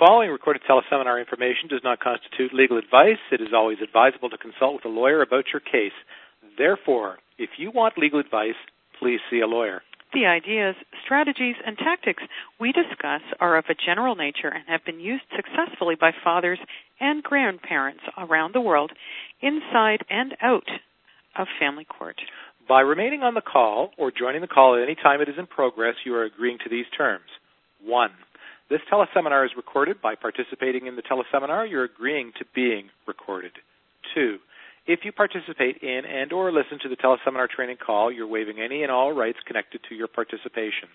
following recorded teleseminar information does not constitute legal advice. It is always advisable to consult with a lawyer about your case. Therefore, if you want legal advice, please see a lawyer. The ideas, strategies, and tactics we discuss are of a general nature and have been used successfully by fathers and grandparents around the world, inside and out of family court. By remaining on the call or joining the call at any time it is in progress, you are agreeing to these terms. 1. This teleseminar is recorded. By participating in the teleseminar, you're agreeing to being recorded. 2. If you participate in and or listen to the teleseminar training call, you're waiving any and all rights connected to your participation.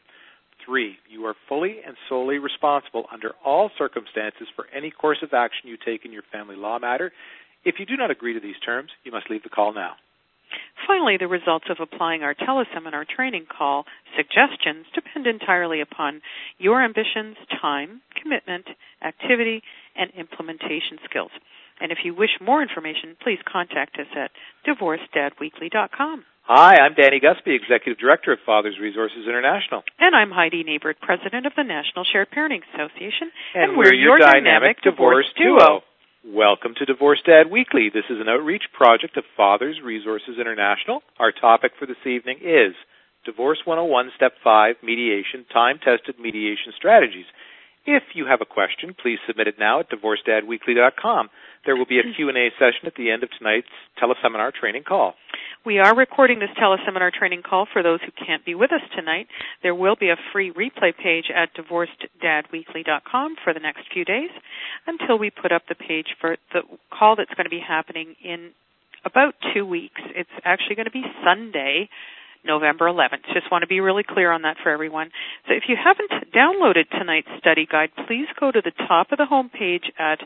3. You are fully and solely responsible under all circumstances for any course of action you take in your family law matter. If you do not agree to these terms, you must leave the call now. Finally, the results of applying our teleseminar training call suggestions depend entirely upon your ambitions, time, commitment, activity, and implementation skills. And if you wish more information, please contact us at divorcedadweekly.com. Hi, I'm Danny Gusby, Executive Director of Fathers Resources International. And I'm Heidi Nabert, President of the National Shared Parenting Association. And we're your dynamic divorce duo. Welcome to Divorce Dad Weekly. This is an outreach project of Fathers Resources International. Our topic for this evening is Divorce 101 Step 5 Mediation, Time-Tested Mediation Strategies. If you have a question, please submit it now at divorcedadweekly.com. There will be a Q&A session at the end of tonight's teleseminar training call. We are recording this teleseminar training call for those who can't be with us tonight. There will be a free replay page at divorcedadweekly.com for the next few days until we put up the page for the call that's going to be happening in about 2 weeks. It's actually going to be Sunday, November 11th. Just want to be really clear on that for everyone. So if you haven't downloaded tonight's study guide, please go to the top of the home page at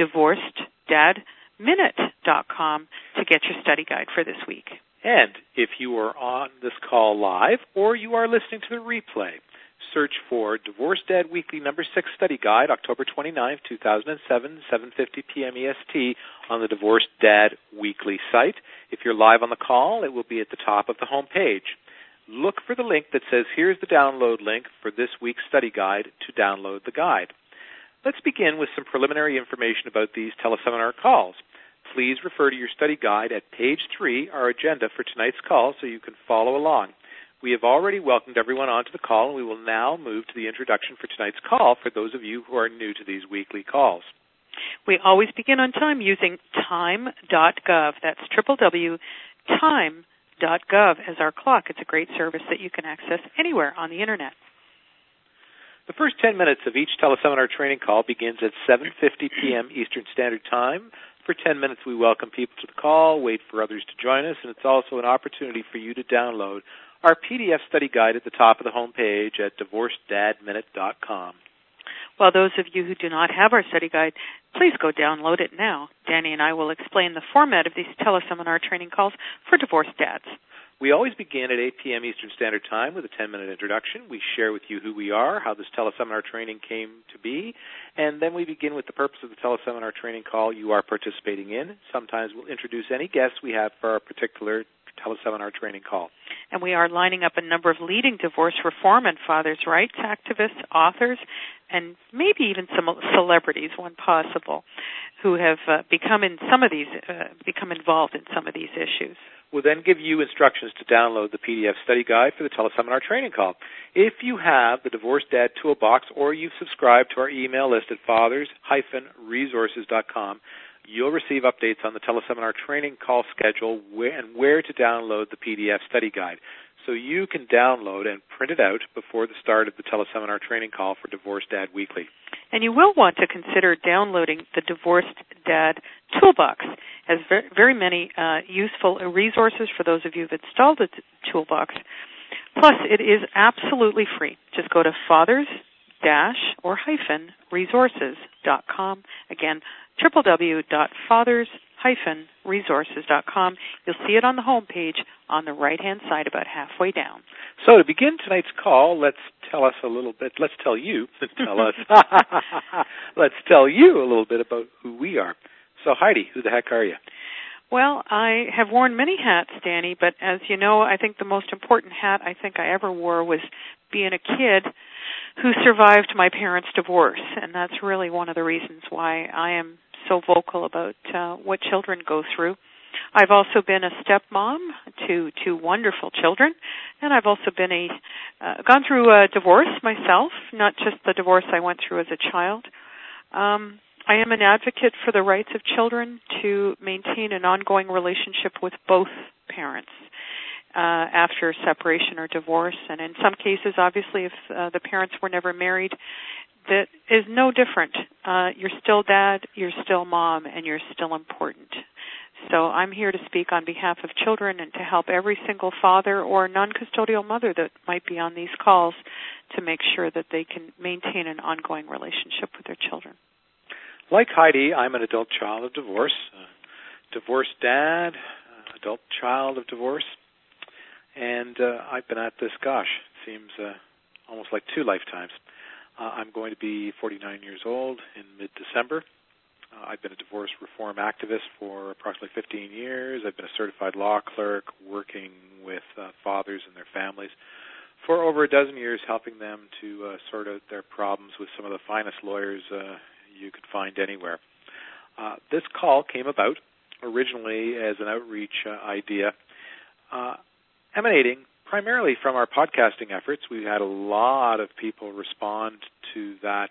divorcedadminute.com to get your study guide for this week. And if you are on this call live or you are listening to the replay, search for Divorce Dad Weekly number 6 study guide, October 29, 2007, 7:50 p.m. EST on the Divorce Dad Weekly site. If you're live on the call, it will be at the top of the home page. Look for the link that says, here's the download link for this week's study guide to download the guide. Let's begin with some preliminary information about these teleseminar calls. Please refer to your study guide at page 3, our agenda for tonight's call, so you can follow along. We have already welcomed everyone onto the call, and we will now move to the introduction for tonight's call for those of you who are new to these weekly calls. We always begin on time using time.gov. That's www.time.gov as our clock. It's a great service that you can access anywhere on the Internet. The first 10 minutes of each teleseminar training call begins at 7:50 p.m. Eastern Standard Time. For 10 minutes, we welcome people to the call, wait for others to join us, and it's also an opportunity for you to download our PDF study guide at the top of the home page at divorcedadminute.com. Well, those of you who do not have our study guide, please go download it now. Danny and I will explain the format of these teleseminar training calls for divorced dads. We always begin at 8 p.m. Eastern Standard Time with a 10-minute introduction. We share with you who we are, how this teleseminar training came to be, and then we begin with the purpose of the teleseminar training call you are participating in. Sometimes we'll introduce any guests we have for our particular teleseminar training call. And we are lining up a number of leading divorce reform and fathers' rights activists, authors, and maybe even some celebrities, when possible, who have become involved in some of these issues. We'll then give you instructions to download the PDF study guide for the teleseminar training call. If you have the Divorce Dad Toolbox or you've subscribed to our email list at fathers-resources.com, you'll receive updates on the teleseminar training call schedule and where to download the PDF study guide. So you can download and print it out before the start of the teleseminar training call for Divorce Dad Weekly. And you will want to consider downloading the Divorced Dad Toolbox. It has very many useful resources for those of you who've installed the Toolbox. Plus, it is absolutely free. Just go to fathers-resources.com. Again, www.fathers-resources.com. You'll see it on the home page on the right-hand side about halfway down. So to begin tonight's call, let's tell you a little bit about who we are. So Heidi, who the heck are you? Well, I have worn many hats, Danny, but as you know, I think the most important hat I ever wore was being a kid who survived my parents' divorce, and that's really one of the reasons why I am so vocal about what children go through. I've also been a stepmom to two wonderful children, and I've also been gone through a divorce myself, not just the divorce I went through as a child. I am an advocate for the rights of children to maintain an ongoing relationship with both parents after separation or divorce. And in some cases, obviously, if the parents were never married, that is no different. You're still dad, you're still mom, and you're still important. So I'm here to speak on behalf of children and to help every single father or non-custodial mother that might be on these calls to make sure that they can maintain an ongoing relationship with their children. Like Heidi, I'm an adult child of divorce, divorced dad, adult child of divorce, and I've been at this, seems almost like 2 lifetimes. I'm going to be 49 years old in mid-December. I've been a divorce reform activist for approximately 15 years. I've been a certified law clerk working with fathers and their families for over a dozen years, helping them to sort out their problems with some of the finest lawyers you could find anywhere. This call came about originally as an outreach idea emanating primarily from our podcasting efforts. We had a lot of people respond to that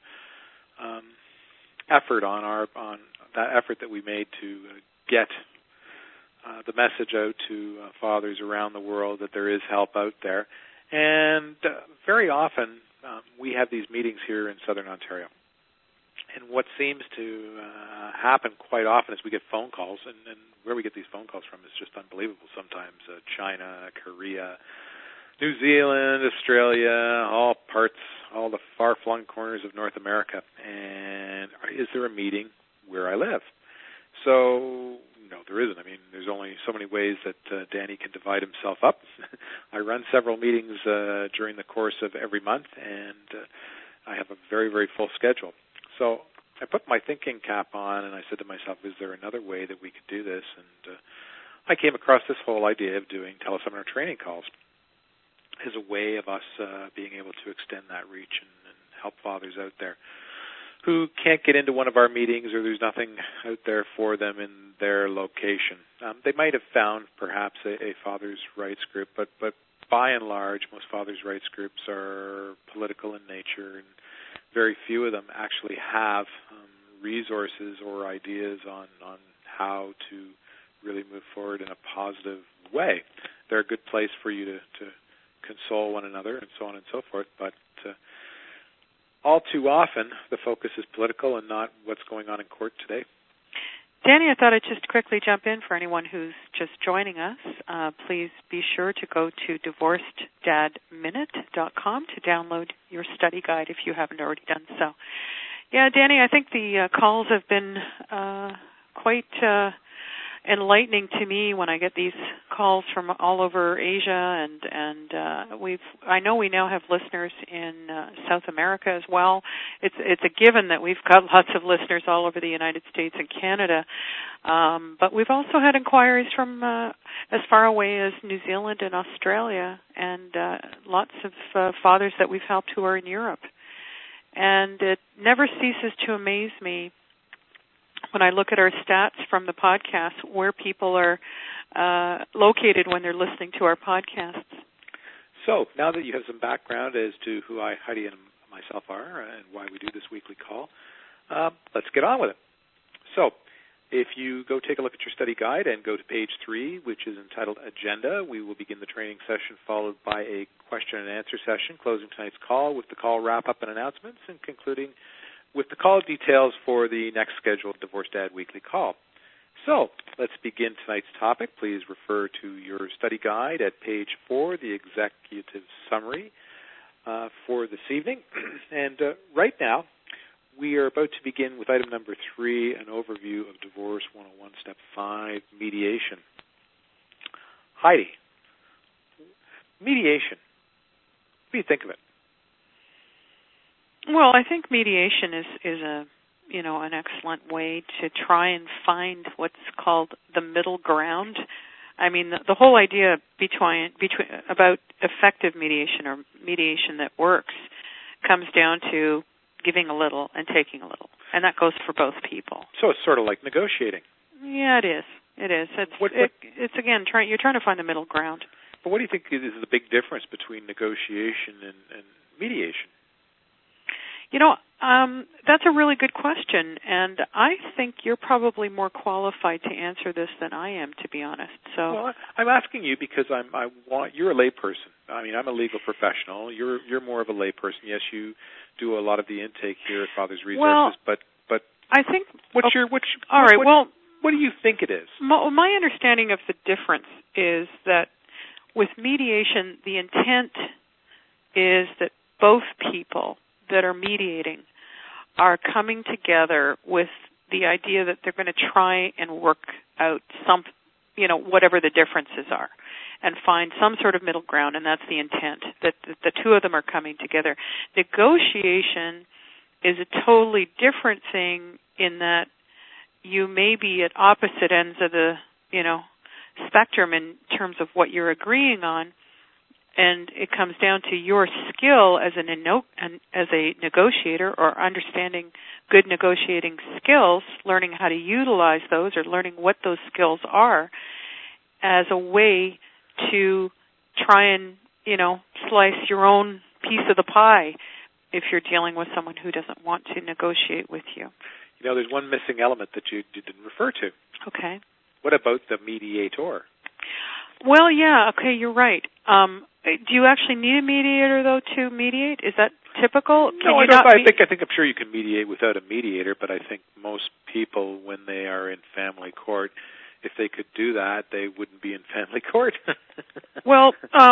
effort on that effort that we made to get the message out to fathers around the world that there is help out there. And very often we have these meetings here in Southern Ontario. And what seems to happen quite often is we get phone calls, and where we get these phone calls from is just unbelievable sometimes. China, Korea, New Zealand, Australia, all the far-flung corners of North America. And is there a meeting where I live? So, no, there isn't. I mean, there's only so many ways that Danny can divide himself up. I run several meetings during the course of every month, and I have a very, very full schedule. So I put my thinking cap on, and I said to myself, is there another way that we could do this? And I came across this whole idea of doing teleseminar training calls as a way of us being able to extend that reach and help fathers out there who can't get into one of our meetings, or there's nothing out there for them in their location. They might have found perhaps a father's rights group, but by and large, most father's rights groups are political in nature, and very few of them actually have resources or ideas on how to really move forward in a positive way. They're a good place for you to console one another and so on and so forth, but all too often the focus is political and not what's going on in court today. Danny, I thought I'd just quickly jump in for anyone who's just joining us. Please be sure to go to divorceddadminute.com to download your study guide if you haven't already done so. Yeah, Danny, I think the calls have been quite enlightening to me when I get these calls from all over Asia, and I know we now have listeners in South America as well. It's a given that we've got lots of listeners all over the United States and Canada, but we've also had inquiries from as far away as New Zealand and Australia, and lots of fathers that we've helped who are in Europe. And it never ceases to amaze me when I look at our stats from the podcast, where people are located when they're listening to our podcasts. So now that you have some background as to who Heidi and myself are and why we do this weekly call, let's get on with it. So if you go take a look at your study guide and go to page 3, which is entitled Agenda, we will begin the training session followed by a question and answer session, closing tonight's call with the call wrap-up and announcements, and concluding with the call details for the next scheduled Divorce Dad Weekly call. So let's begin tonight's topic. Please refer to your study guide at page 4, the executive summary for this evening. And right now, we are about to begin with item number 3, an overview of Divorce 101, Step 5, mediation. Heidi, mediation. What do you think of it? Well, I think mediation is an excellent way to try and find what's called the middle ground. I mean, the whole idea about effective mediation or mediation that works comes down to giving a little and taking a little, and that goes for both people. So it's sort of like negotiating. Yeah, it is. It is. It's again, you're trying to find the middle ground. But what do you think is the big difference between negotiation and mediation? That's a really good question, and I think you're probably more qualified to answer this than I am, to be honest. So, well, I'm asking you because you're a layperson. I mean, I'm a legal professional. You're more of a layperson. Yes, you do a lot of the intake here at Father's Resources, but I think what do you think it is? My understanding of the difference is that with mediation, the intent is that both people that are mediating are coming together with the idea that they're going to try and work out whatever the differences are and find some sort of middle ground, and that's the intent, that the two of them are coming together. Negotiation is a totally different thing in that you may be at opposite ends of the, spectrum in terms of what you're agreeing on, and it comes down to your skill as a negotiator or understanding good negotiating skills, learning how to utilize those or learning what those skills are as a way to try and, slice your own piece of the pie if you're dealing with someone who doesn't want to negotiate with you. There's one missing element that you didn't refer to. Okay. What about the mediator? Well, yeah, okay, you're right. Do you actually need a mediator, though, to mediate? Is that typical? No, I don't. I think I'm sure you can mediate without a mediator, but I think most people, when they are in family court, if they could do that, they wouldn't be in family court. Well,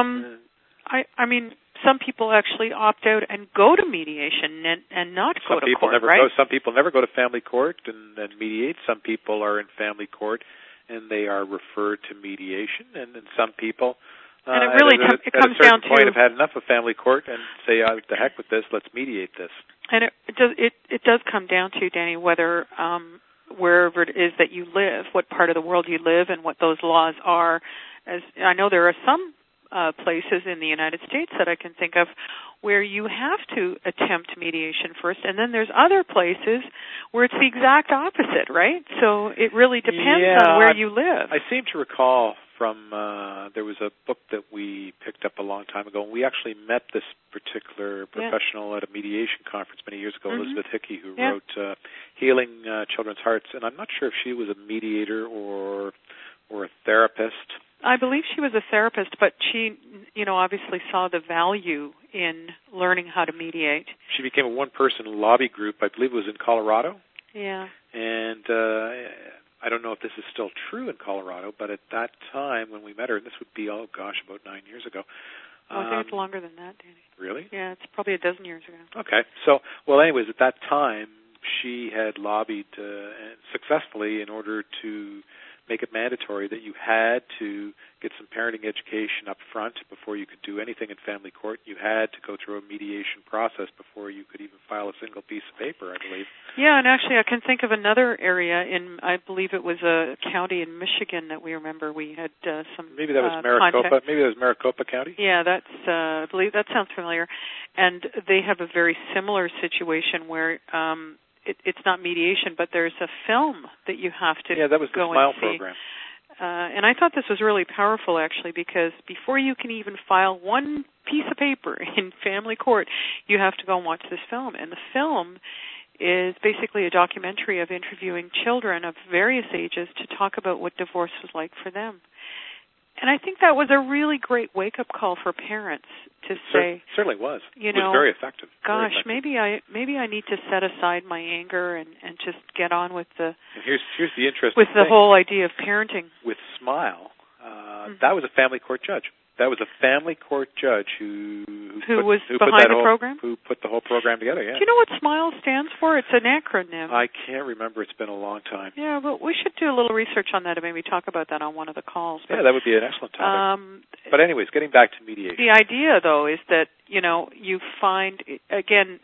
I mean, some people actually opt out and go to mediation and not go to court, right? Some people never go to family court and mediate. Some people are in family court and they are referred to mediation, and then some people and it really it comes down to point have had enough of family court and say, "The heck with this, let's mediate this." And it does come down to, Danny, whether wherever it is that you live, what part of the world you live, and what those laws are. As I know, there are some places in the United States that I can think of where you have to attempt mediation first, and then there's other places where it's the exact opposite, right? So it really depends on where you live. I seem to recall from, there was a book that we picked up a long time ago, and we actually met this particular professional at a mediation conference many years ago, Elizabeth Hickey, who wrote Healing Children's Hearts, and I'm not sure if she was a mediator or a therapist. I believe she was a therapist, but she, obviously saw the value in learning how to mediate. She became a one-person lobby group, I believe it was in Colorado. Yeah. And I don't know if this is still true in Colorado, but at that time when we met her, and this would be, about 9 years ago. I think it's longer than that, Danny. Really? Yeah, it's probably a dozen years ago. Okay. So, anyways, at that time, she had lobbied successfully in order to make it mandatory that you had to get some parenting education up front before you could do anything in family court. You had to go through a mediation process before you could even file a single piece of paper, I believe. Yeah, and actually I can think of another area I believe it was a county in Michigan that we remember we had some Maybe that was Maricopa. contact. Maybe that was Maricopa County. Yeah, I believe that sounds familiar. And they have a very similar situation where it's not mediation, but there's a film that you have to that was the go SMILE and see. program. And I thought this was really powerful, actually, because before you can even file one piece of paper in family court, you have to go and watch this film. And the film is basically a documentary of interviewing children of various ages to talk about what divorce was like for them. And I think that was a really great wake-up call for parents to say, certainly was. It was very effective. Gosh, maybe I need to set aside my anger and just get on with the. And here's the interesting with the thing. whole idea of parenting. With SMILE, that was a family court judge. That was a family court judge who was behind the program? Who put the whole program together, yeah. Do you know what SMILE stands for? It's an acronym. I can't remember. It's been a long time. Yeah, but we should do a little research on that and maybe talk about that on one of the calls. But, yeah, that would be an excellent topic. But anyways, getting back to mediation. The idea, though, is that, you find, again,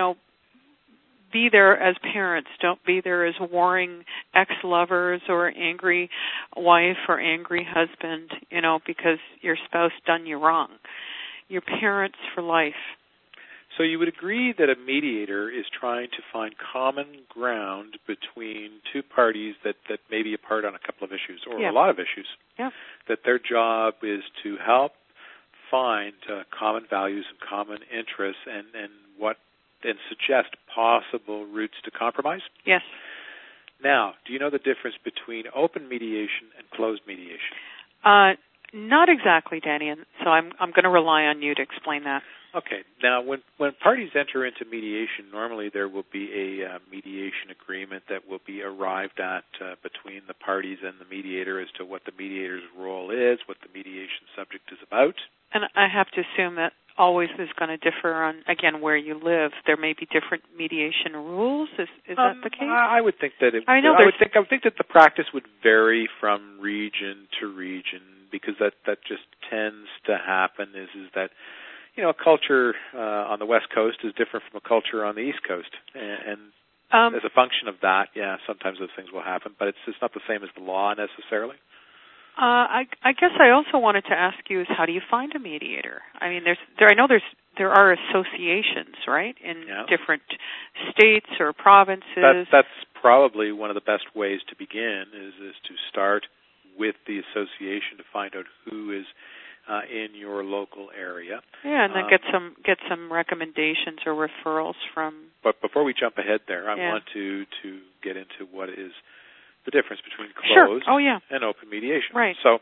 be there as parents. Don't be there as warring ex-lovers or angry wife or angry husband, because your spouse done you wrong. You're parents for life. So you would agree that a mediator is trying to find common ground between two parties that may be apart on a couple of issues or a lot of issues. Yeah. That their job is to help find common values and common interests and suggest possible routes to compromise? Yes. Now, do you know the difference between open mediation and closed mediation? Not exactly, Danny, and so I'm going to rely on you to explain that. Okay. Now, when parties enter into mediation, normally there will be a mediation agreement that will be arrived at between the parties and the mediator as to what the mediator's role is, what the mediation subject is about. And I have to assume that always is going to differ on, again, where you live. There may be different mediation rules. Is that the case? I would think that I would think that the practice would vary from region to region, because that just tends to happen. Is that a culture on the West Coast is different from a culture on the East Coast, and as a function of that, sometimes those things will happen, but it's not the same as the law necessarily. I guess I also wanted to ask you is how do you find a mediator? I mean, there are associations, right, in different states or provinces. That's probably one of the best ways to begin is to start with the association to find out who is in your local area. Yeah, and then get some recommendations or referrals from. But before we jump ahead there, I want to get into what is the difference between closed and open mediation. Right. So,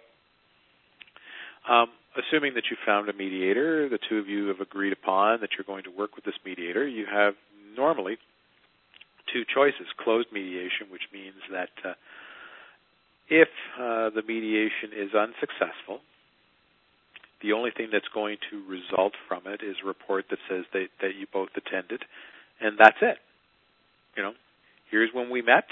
assuming that you found a mediator, the two of you have agreed upon that you're going to work with this mediator, you have normally two choices. Closed mediation, which means that if the mediation is unsuccessful, the only thing that's going to result from it is a report that says that you both attended, and that's it. Here's when we met,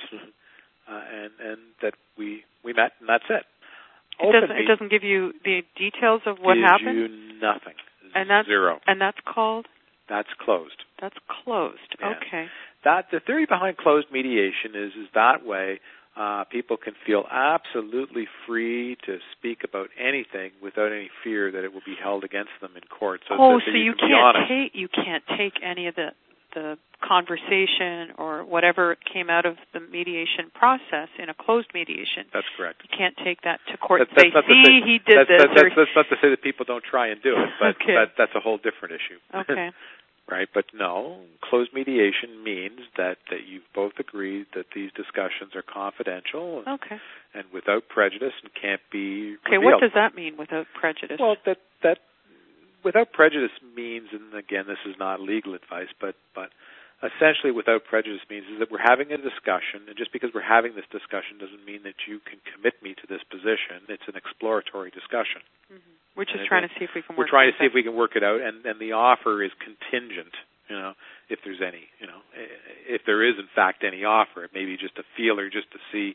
and that we met, and that's it. It doesn't give you the details of what happened? Gives you nothing. And that's zero. And that's called? That's closed. That's closed. Yeah. Okay. The theory behind closed mediation is that way people can feel absolutely free to speak about anything without any fear that it will be held against them in court. So you can't take any of the conversation or whatever came out of the mediation process in a closed mediation. That's correct. You can't take that to court and say, he did this. That's not to say that people don't try and do it, but that's a whole different issue. Okay. Right, but no, closed mediation means that you've both agreed that these discussions are confidential and without prejudice and can't be revealed. Okay, what does that mean, without prejudice? Well, that without prejudice means, and again, this is not legal advice, but essentially without prejudice means is that we're having a discussion, and just because we're having this discussion doesn't mean that you can commit me to this position. It's an exploratory discussion. Mm-hmm. We're just trying to see if we can work it out. We're trying to see if we can work it out, and the offer is contingent, if there's any, if there is in fact any offer. It may be just a feeler just to see.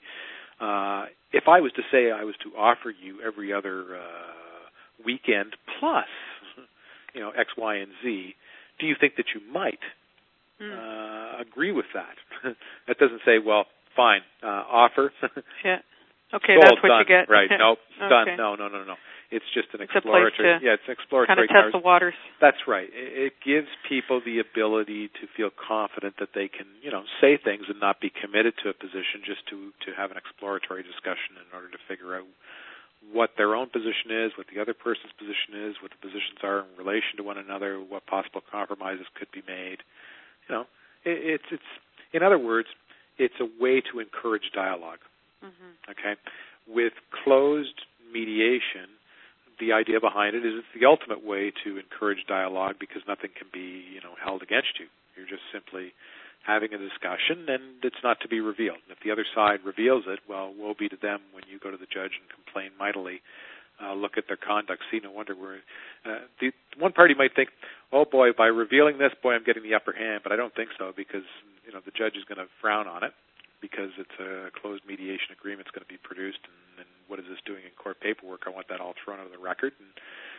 If I was to say I was to offer you every other weekend plus, X, Y, and Z, do you think that you might agree with that? That doesn't say, well, fine, offer. Yeah. Okay, Gold, that's what done. you get. Right, nope, okay. done. No. It's just an exploratory. It's an exploratory. Kind of test the waters. That's right. It gives people the ability to feel confident that they can, say things and not be committed to a position, just to have an exploratory discussion in order to figure out what their own position is, what the other person's position is, what the positions are in relation to one another, what possible compromises could be made. It's in other words, it's a way to encourage dialogue. Mm-hmm. Okay, with closed mediation, the idea behind it is it's the ultimate way to encourage dialogue because nothing can be, held against you. You're just simply having a discussion, and it's not to be revealed. And if the other side reveals it, well, woe be to them when you go to the judge and complain mightily. Look at their conduct. See, no wonder the one party might think, oh boy, by revealing this, I'm getting the upper hand. But I don't think so because the judge is going to frown on it because it's a closed mediation agreement. It's going to be produced, and what is this doing in court paperwork? I want that all thrown out of the record. And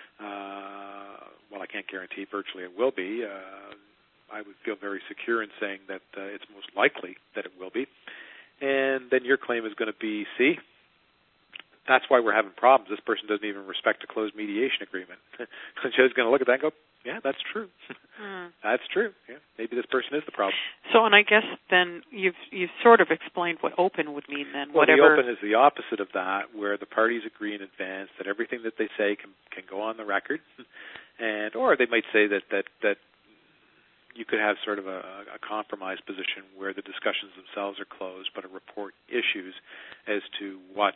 while I can't guarantee virtually it will be, I would feel very secure in saying that it's most likely that it will be. And then your claim is going to be, see, that's why we're having problems. This person doesn't even respect a closed mediation agreement. The judge's going to look at that and go, yeah, that's true. That's true. Yeah, maybe this person is the problem. So, and I guess then you've sort of explained what open would mean then. Well, whatever. the open is the opposite of that, where the parties agree in advance that everything that they say can go on the record, and or they might say that you could have sort of a compromise position where the discussions themselves are closed, but a report issues as to what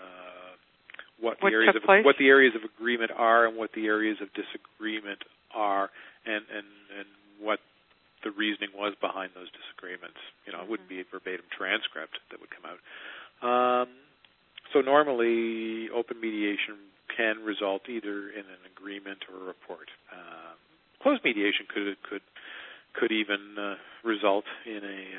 the areas of agreement are and what the areas of disagreement are, and what the reasoning was behind those disagreements. It wouldn't be a verbatim transcript that would come out. So normally, open mediation can result either in an agreement or a report. Closed mediation could even result in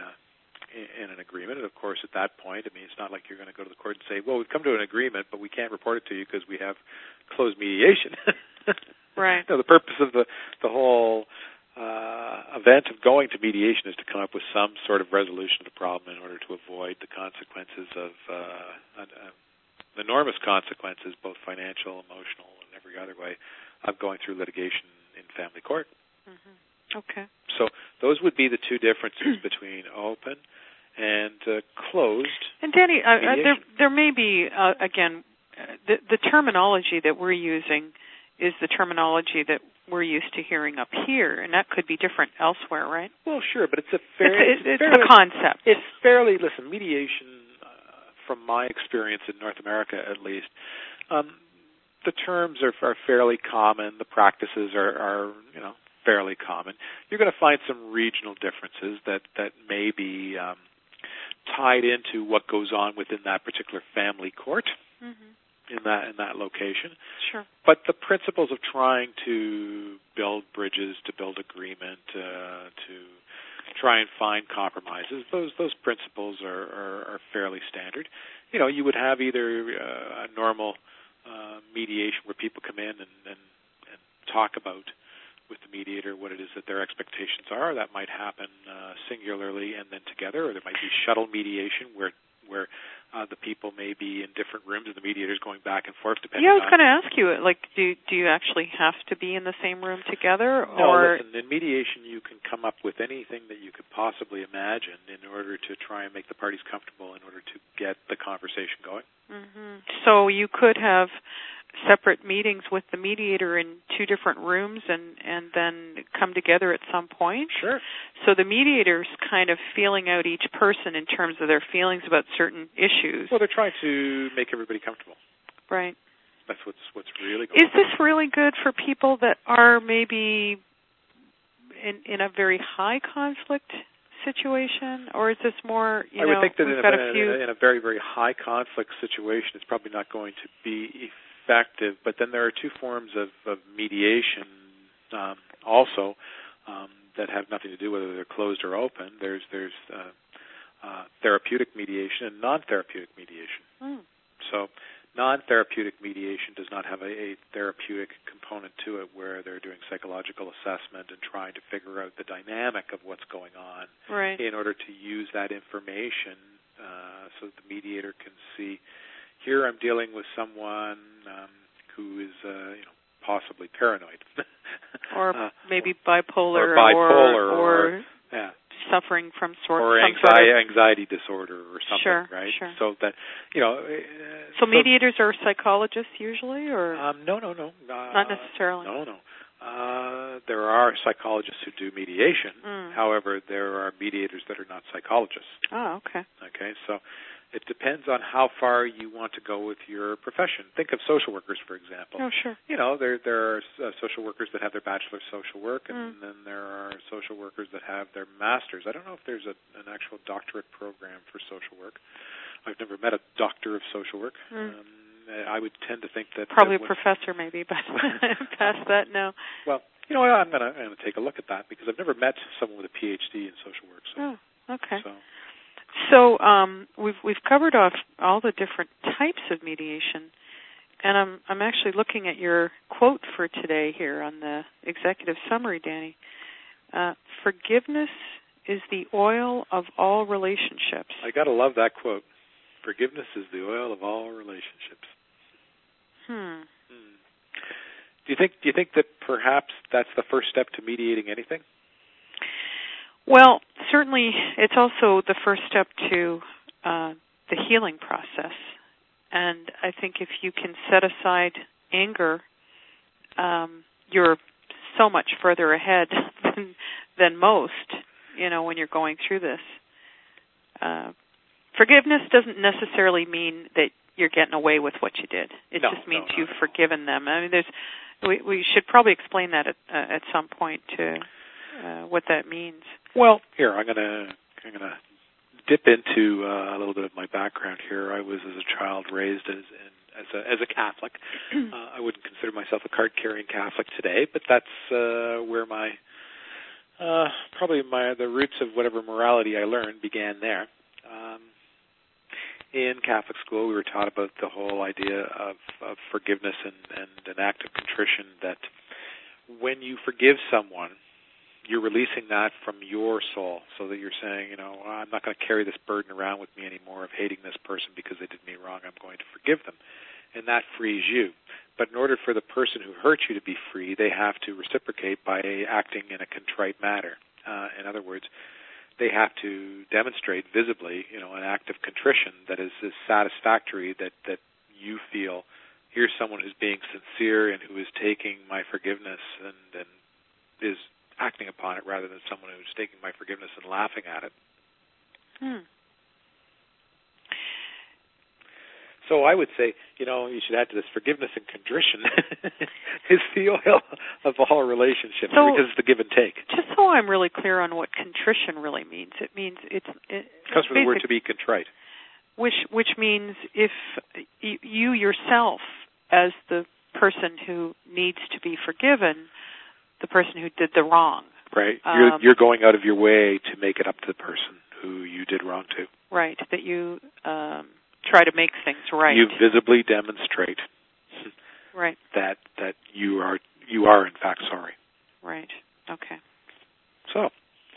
an agreement. And of course, at that point, it's not like you're going to go to the court and say, well, we've come to an agreement, but we can't report it to you because we have closed mediation. Right. The purpose of the whole event of going to mediation is to come up with some sort of resolution of the problem in order to avoid the consequences of enormous consequences, both financial, emotional, and every other way, of going through litigation in family court. Mm-hmm. Okay. So those would be the two differences between open and closed. And Danny, there may be again the terminology that we're using is the terminology that we're used to hearing up here, and that could be different elsewhere, right? Well, sure, but it's a it's a concept. It's fairly mediation. From my experience in North America, at least, the terms are fairly common. The practices are fairly common. You're going to find some regional differences that may be tied into what goes on within that particular family court in that location. Sure. But the principles of trying to build bridges, to build agreement, to try and find compromises, those principles are fairly standard. You would have either a normal mediation where people come in and talk about with the mediator what it is that their expectations are. That might happen singularly and then together, or there might be shuttle mediation where the people may be in different rooms and the mediator's going back and forth depending on... Yeah, I was going to ask you, do you actually have to be in the same room together? No, or... listen, in mediation you can come up with anything that you could possibly imagine in order to try and make the parties comfortable in order to get the conversation going. Mm-hmm. So you could have separate meetings with the mediator in two different rooms and then come together at some point? Sure. So the mediator's kind of feeling out each person in terms of their feelings about certain issues. Well, they're trying to make everybody comfortable. Right. That's what's really going on. Is this really good for people that are maybe in a very high conflict situation, or is this more, I would think that in a very, very high conflict situation, it's probably not going to be effective. But then there are two forms of mediation also that have nothing to do whether they're closed or open. There's therapeutic mediation and non-therapeutic mediation. So non-therapeutic mediation does not have a therapeutic component to it where they're doing psychological assessment and trying to figure out the dynamic of what's going on in order to use that information so that the mediator can see, here I'm dealing with someone who is possibly paranoid. or maybe bipolar or suffering from or anxiety disorder or something, right? Sure. So that So mediators are psychologists usually, or no, not necessarily. No. There are psychologists who do mediation. However, there are mediators that are not psychologists. Oh, okay. Okay, so it depends on how far you want to go with your profession. Think of social workers, for example. Oh, sure. There are social workers that have their Bachelor of Social Work, and then there are social workers that have their Masters. I don't know if there's an actual doctorate program for social work. I've never met a doctor of social work. I would tend to think that... Probably a professor, maybe, but past that, no. Well, I'm going to take a look at that because I've never met someone with a PhD in social work. So, okay. So we've covered off all the different types of mediation, and I'm actually looking at your quote for today here on the executive summary, Danny. Forgiveness is the oil of all relationships. I got to love that quote. Forgiveness is the oil of all relationships. Do you think that perhaps that's the first step to mediating anything? Well, certainly it's also the first step to the healing process. And I think if you can set aside anger, you're so much further ahead than most, when you're going through this. Forgiveness doesn't necessarily mean that you're getting away with what you did. It just means you've forgiven them. I mean, we should probably explain that at some point to what that means. Well, here I'm gonna dip into a little bit of my background here. I was, as a child, raised as a Catholic. I wouldn't consider myself a card-carrying Catholic today, but that's where my the roots of whatever morality I learned began there. In Catholic school, we were taught about the whole idea of forgiveness and an act of contrition, that when you forgive someone, you're releasing that from your soul, so that you're saying, I'm not going to carry this burden around with me anymore of hating this person because they did me wrong. I'm going to forgive them. And that frees you. But in order for the person who hurt you to be free, they have to reciprocate by acting in a contrite manner. In other words, they have to demonstrate visibly, an act of contrition that is satisfactory, that you feel, here's someone who's being sincere and who is taking my forgiveness and is acting upon it, rather than someone who's taking my forgiveness and laughing at it. So I would say, you should add to this, forgiveness and contrition is the oil of all relationships, because it's the give and take. Just so I'm really clear on what contrition really means, it means it comes from the word to be contrite. Which means if you yourself, as the person who needs to be forgiven, the person who did the wrong. Right. You're going out of your way to make it up to the person who you did wrong to. Right. That you try to make things right. You visibly demonstrate right. that you are in fact sorry. Right. Okay. So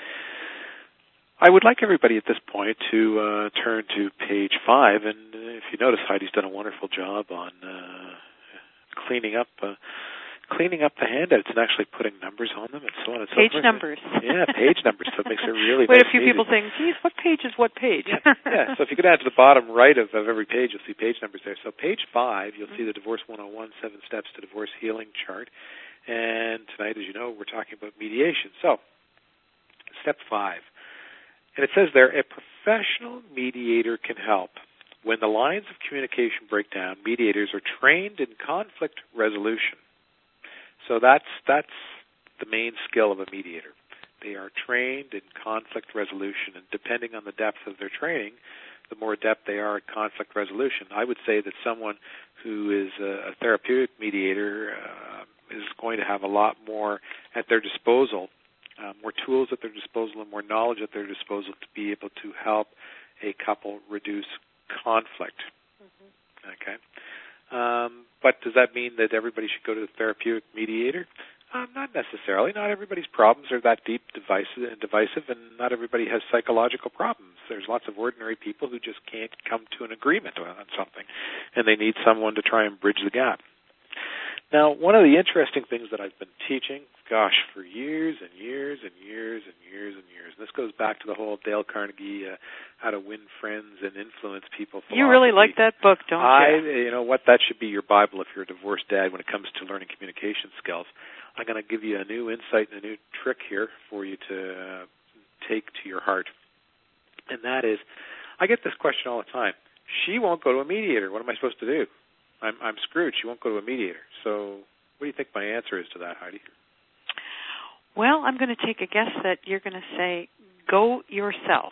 I would like everybody at this point to turn to page 5, and if you notice, Heidi's done a wonderful job on cleaning up the handouts and actually putting numbers on them and so on and so forth. Page numbers. Yeah, page numbers. So it makes it really nice. A few people saying, geez, what page is what page? Yeah. So if you go down to the bottom right of every page, you'll see page numbers there. So page 5, you'll see the Divorce 101, 7 Steps to Divorce Healing chart. And tonight, as you know, we're talking about mediation. So, step 5. And it says there, a professional mediator can help. When the lines of communication break down, mediators are trained in conflict resolution. So that's the main skill of a mediator. They are trained in conflict resolution, and depending on the depth of their training, the more adept they are at conflict resolution. I would say that someone who is a therapeutic mediator is going to have a lot more at their disposal, more tools at their disposal and more knowledge at their disposal to be able to help a couple reduce conflict. Okay. But does that mean that everybody should go to the therapeutic mediator? Not necessarily. Not everybody's problems are that deep, divisive, and not everybody has psychological problems. There's lots of ordinary people who just can't come to an agreement on something, and they need someone to try and bridge the gap. Now, one of the interesting things that I've been teaching, for years and years and years and years and years, and this goes back to the whole Dale Carnegie, How to Win Friends and Influence People philosophy. You really like that book, don't you? You know what, that should be your Bible if you're a divorced dad when it comes to learning communication skills. I'm going to give you a new insight and a new trick here for you to take to your heart. And that is, I get this question all the time. She won't go to a mediator. What am I supposed to do? I'm screwed. She won't go to a mediator. So what do you think my answer is to that, Heidi? Well, I'm going to take a guess that you're going to say, go yourself.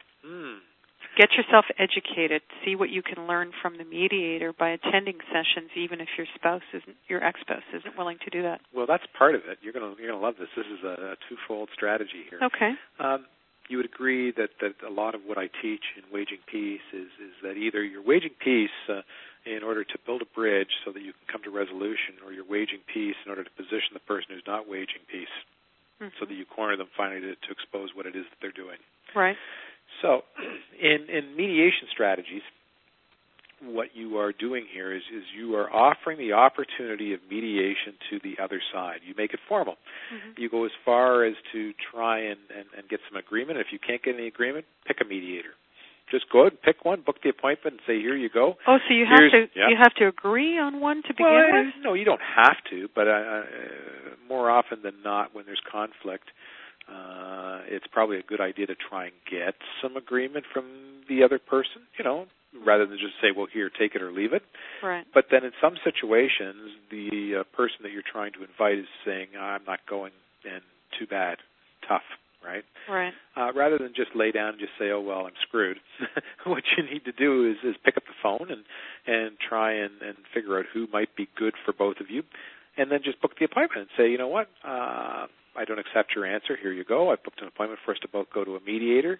Get yourself educated. See what you can learn from the mediator by attending sessions, even if your ex-spouse isn't willing to do that. Well, that's part of it. You're going to love this. This is a twofold strategy here. Okay. You would agree that a lot of what I teach in Waging Peace is that either you're waging peace in order to build a bridge so that you can come to resolution, or you're waging peace in order to position the person who's not waging peace so that you corner them finally to expose what it is that they're doing. Right. So in mediation strategies, what you are doing here is you are offering the opportunity of mediation to the other side. You make it formal. Mm-hmm. You go as far as to try and get some agreement. If you can't get any agreement, pick a mediator. Just go ahead and pick one, book the appointment, and say, here you go. Oh, so you have to agree on one to begin with? No, you don't have to, but more often than not, when there's conflict, it's probably a good idea to try and get some agreement from the other person, rather than just say, well, here, take it or leave it. Right. But then in some situations, the person that you're trying to invite is saying, I'm not going, and too bad, tough, right? Right. Rather than just lay down and just say, oh, well, I'm screwed. What you need to do is pick up the phone and try and figure out who might be good for both of you, and then just book the appointment and say, you know what, I don't accept your answer. Here you go. I booked an appointment for us to both go to a mediator.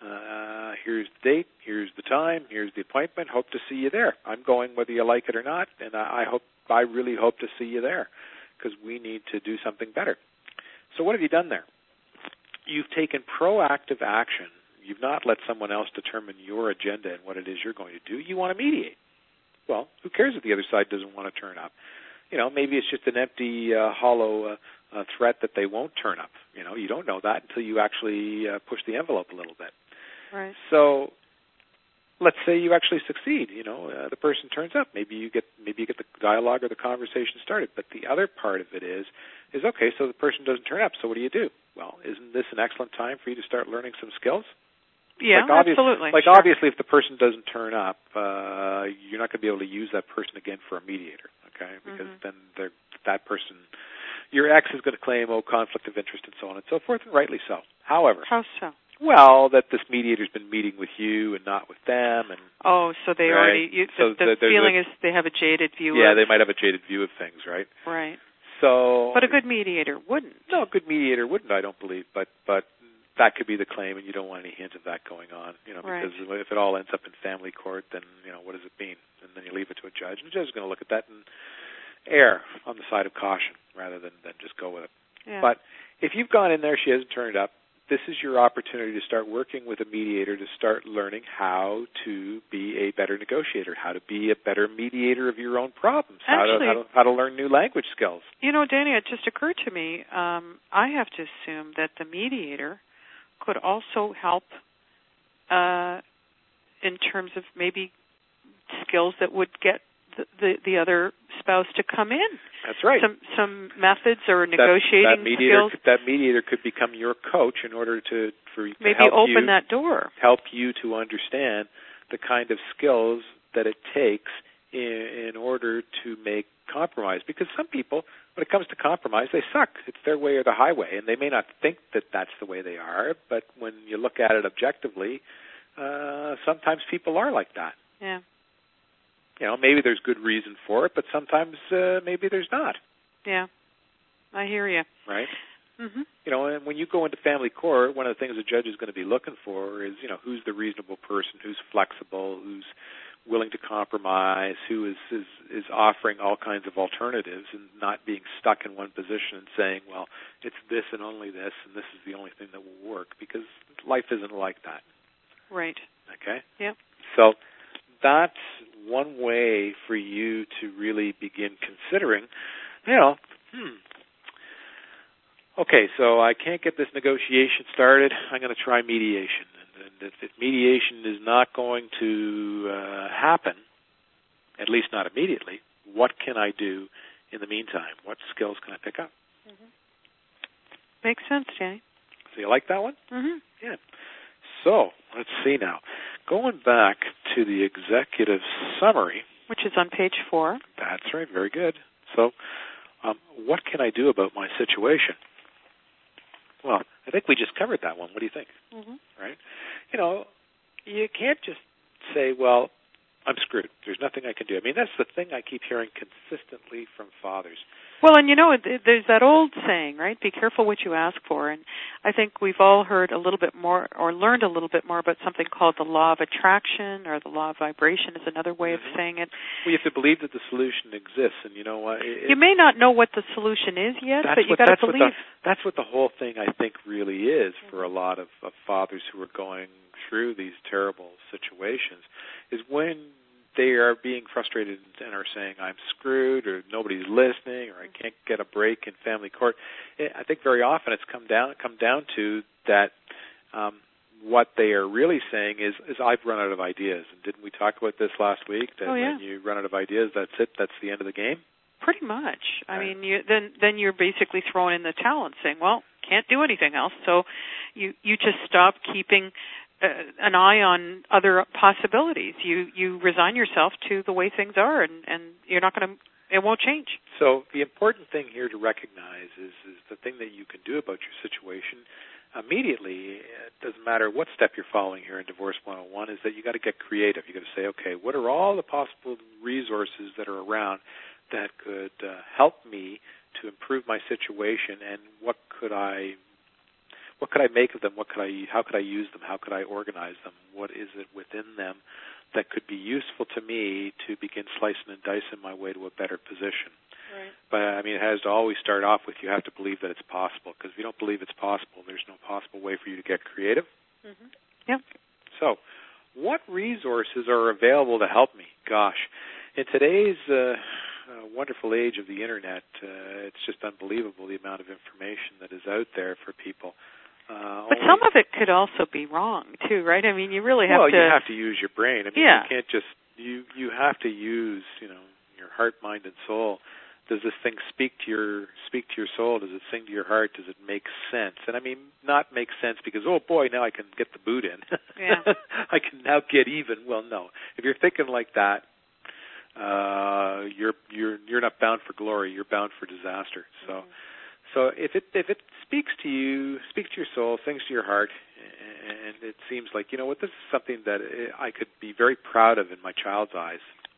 Here's the date. Here's the time. Here's the appointment. Hope to see you there. I'm going whether you like it or not, and I really hope to see you there because we need to do something better. So what have you done there? You've taken proactive action. You've not let someone else determine your agenda and what it is you're going to do. You want to mediate. Well, who cares if the other side doesn't want to turn up? Maybe it's just an empty, hollow threat that they won't turn up. You don't know that until you actually push the envelope a little bit. Right. So let's say you actually succeed. The person turns up. Maybe you get the dialogue or the conversation started. But the other part of it is okay. So the person doesn't turn up. So what do? Well, isn't this an excellent time for you to start learning some skills? Yeah, absolutely. Sure. Obviously, if the person doesn't turn up, you're not going to be able to use that person again for a mediator. Okay, because then that person, your ex is going to claim conflict of interest and so on and so forth, and rightly so. However, how so? Well, that this mediator's been meeting with you and not with them, and so they already. The feeling is they have a jaded view. Yeah, they might have a jaded view of things, right? Right. So, but a good mediator wouldn't. No, a good mediator wouldn't. I don't believe, but that could be the claim, and you don't want any hint of that going on, because if it all ends up in family court, then what does it mean? And then you leave it to a judge, and the judge is going to look at that and err on the side of caution rather than just go with it. Yeah. But if you've gone in there, she hasn't turned up. This is your opportunity to start working with a mediator, to start learning how to be a better negotiator, how to be a better mediator of your own problems, how to learn new language skills. Danny, it just occurred to me, I have to assume that the mediator could also help in terms of maybe skills that would get the other spouse to come in. That's right. Some methods or negotiating skills. That mediator could become your coach in order to maybe help open that door. Help you to understand the kind of skills that it takes in order to make compromise. Because some people, when it comes to compromise, they suck. It's their way or the highway, and they may not think that that's the way they are. But when you look at it objectively, sometimes people are like that. Yeah. Maybe there's good reason for it, but sometimes maybe there's not. Yeah, I hear you. Right? Mm-hmm. And when you go into family court, one of the things the judge is going to be looking for is, who's the reasonable person, who's flexible, who's willing to compromise, who is offering all kinds of alternatives and not being stuck in one position and saying, well, it's this and only this, and this is the only thing that will work, because life isn't like that. Right. Okay? Yeah. So that's one way for you to really begin considering, okay, so I can't get this negotiation started, I'm going to try mediation. And if mediation is not going to happen, at least not immediately, what can I do in the meantime? What skills can I pick up? Mm-hmm. Makes sense, Danny. So you like that one? Mm-hmm. Yeah. So, let's see now. Going back to the executive summary. Which is on page 4. That's right, very good. So, what can I do about my situation? Well, I think we just covered that one. What do you think? Mm-hmm. Right? You can't just say, well, I'm screwed. There's nothing I can do. I mean, that's the thing I keep hearing consistently from fathers. Well, and there's that old saying, right? Be careful what you ask for. And I think we've all heard a little bit more or learned a little bit more about something called the law of attraction, or the law of vibration is another way of saying it. Well, you have to believe that the solution exists, and you know what? You may not know what the solution is yet, but you've got to believe. That's what the whole thing, I think, really is for a lot of fathers who are going through these terrible situations, is when they are being frustrated and are saying, I'm screwed, or nobody's listening, or I can't get a break in family court, I think very often it's come down to that. What they are really saying is I've run out of ideas. And didn't we talk about this last week? That when you run out of ideas, that's it. That's the end of the game. Pretty much. I mean, then you're basically throwing in the towel and saying, well, can't do anything else. So you just stop keeping an eye on other possibilities. You resign yourself to the way things are, and you're not going to. It won't change. So the important thing here to recognize is the thing that you can do about your situation immediately. It doesn't matter what step you're following here in Divorce 101, is that you got to get creative. You got to say, okay, what are all the possible resources that are around that could help me to improve my situation, and what could I make of them? How could I use them? How could I organize them? What is it within them that could be useful to me to begin slicing and dicing my way to a better position? Right. But, I mean, it has to always start off with you have to believe that it's possible, because if you don't believe it's possible, there's no possible way for you to get creative. Mm-hmm. Yep. So, what resources are available to help me? Gosh, in today's wonderful age of the Internet, it's just unbelievable the amount of information that is out there for people. But some of it could also be wrong, too, right? I mean, you really have to... Well, you have to use your brain. I mean, you can't just... You have to use, your heart, mind, and soul. Does this thing speak to your soul? Does it sing to your heart? Does it make sense? And I mean, not make sense because, oh boy, now I can get the boot in. Yeah. I can now get even. Well, no. If you're thinking like that, you're not bound for glory. You're bound for disaster. So, so if it speaks to you, speaks to your soul, sings to your heart, and it seems like, you know what, this is something that I could be very proud of in my child's eyes.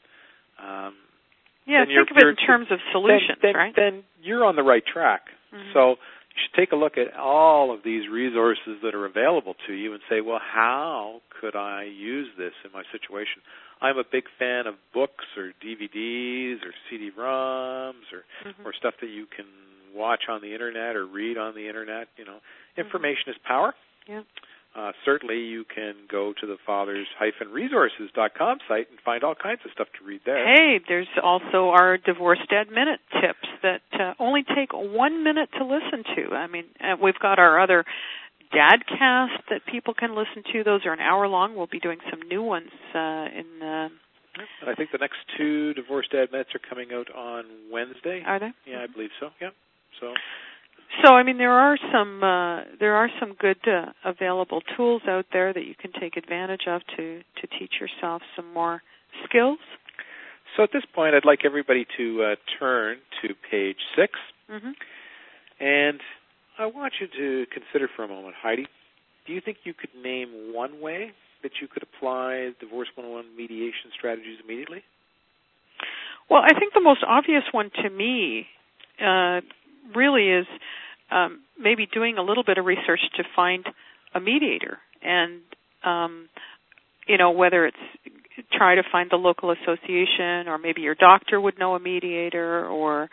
Think of it in terms of solutions, right? Then you're on the right track. Mm-hmm. So you should take a look at all of these resources that are available to you and say, well, how could I use this in my situation? I'm a big fan of books or DVDs or CD-ROMs or stuff that you can watch on the Internet or read on the Internet. Information is power. Yeah. Certainly you can go to the fathers-resources.com site and find all kinds of stuff to read there. Hey, there's also our Divorce Dad Minute tips that only take 1 minute to listen to. I mean, we've got our other Dadcast that people can listen to. Those are an hour long. We'll be doing some new ones And I think the next 2 Divorce Dad Minutes are coming out on Wednesday. Are they? Yeah, I believe so. Yeah. So I mean, there are some good available tools out there that you can take advantage of to teach yourself some more skills. So at this point, I'd like everybody to turn to page 6, and I want you to consider for a moment, Heidi. Do you think you could name one way that you could apply Divorce 101 mediation strategies immediately? Well, I think the most obvious one to me really is maybe doing a little bit of research to find a mediator, and whether it's try to find the local association, or maybe your doctor would know a mediator, or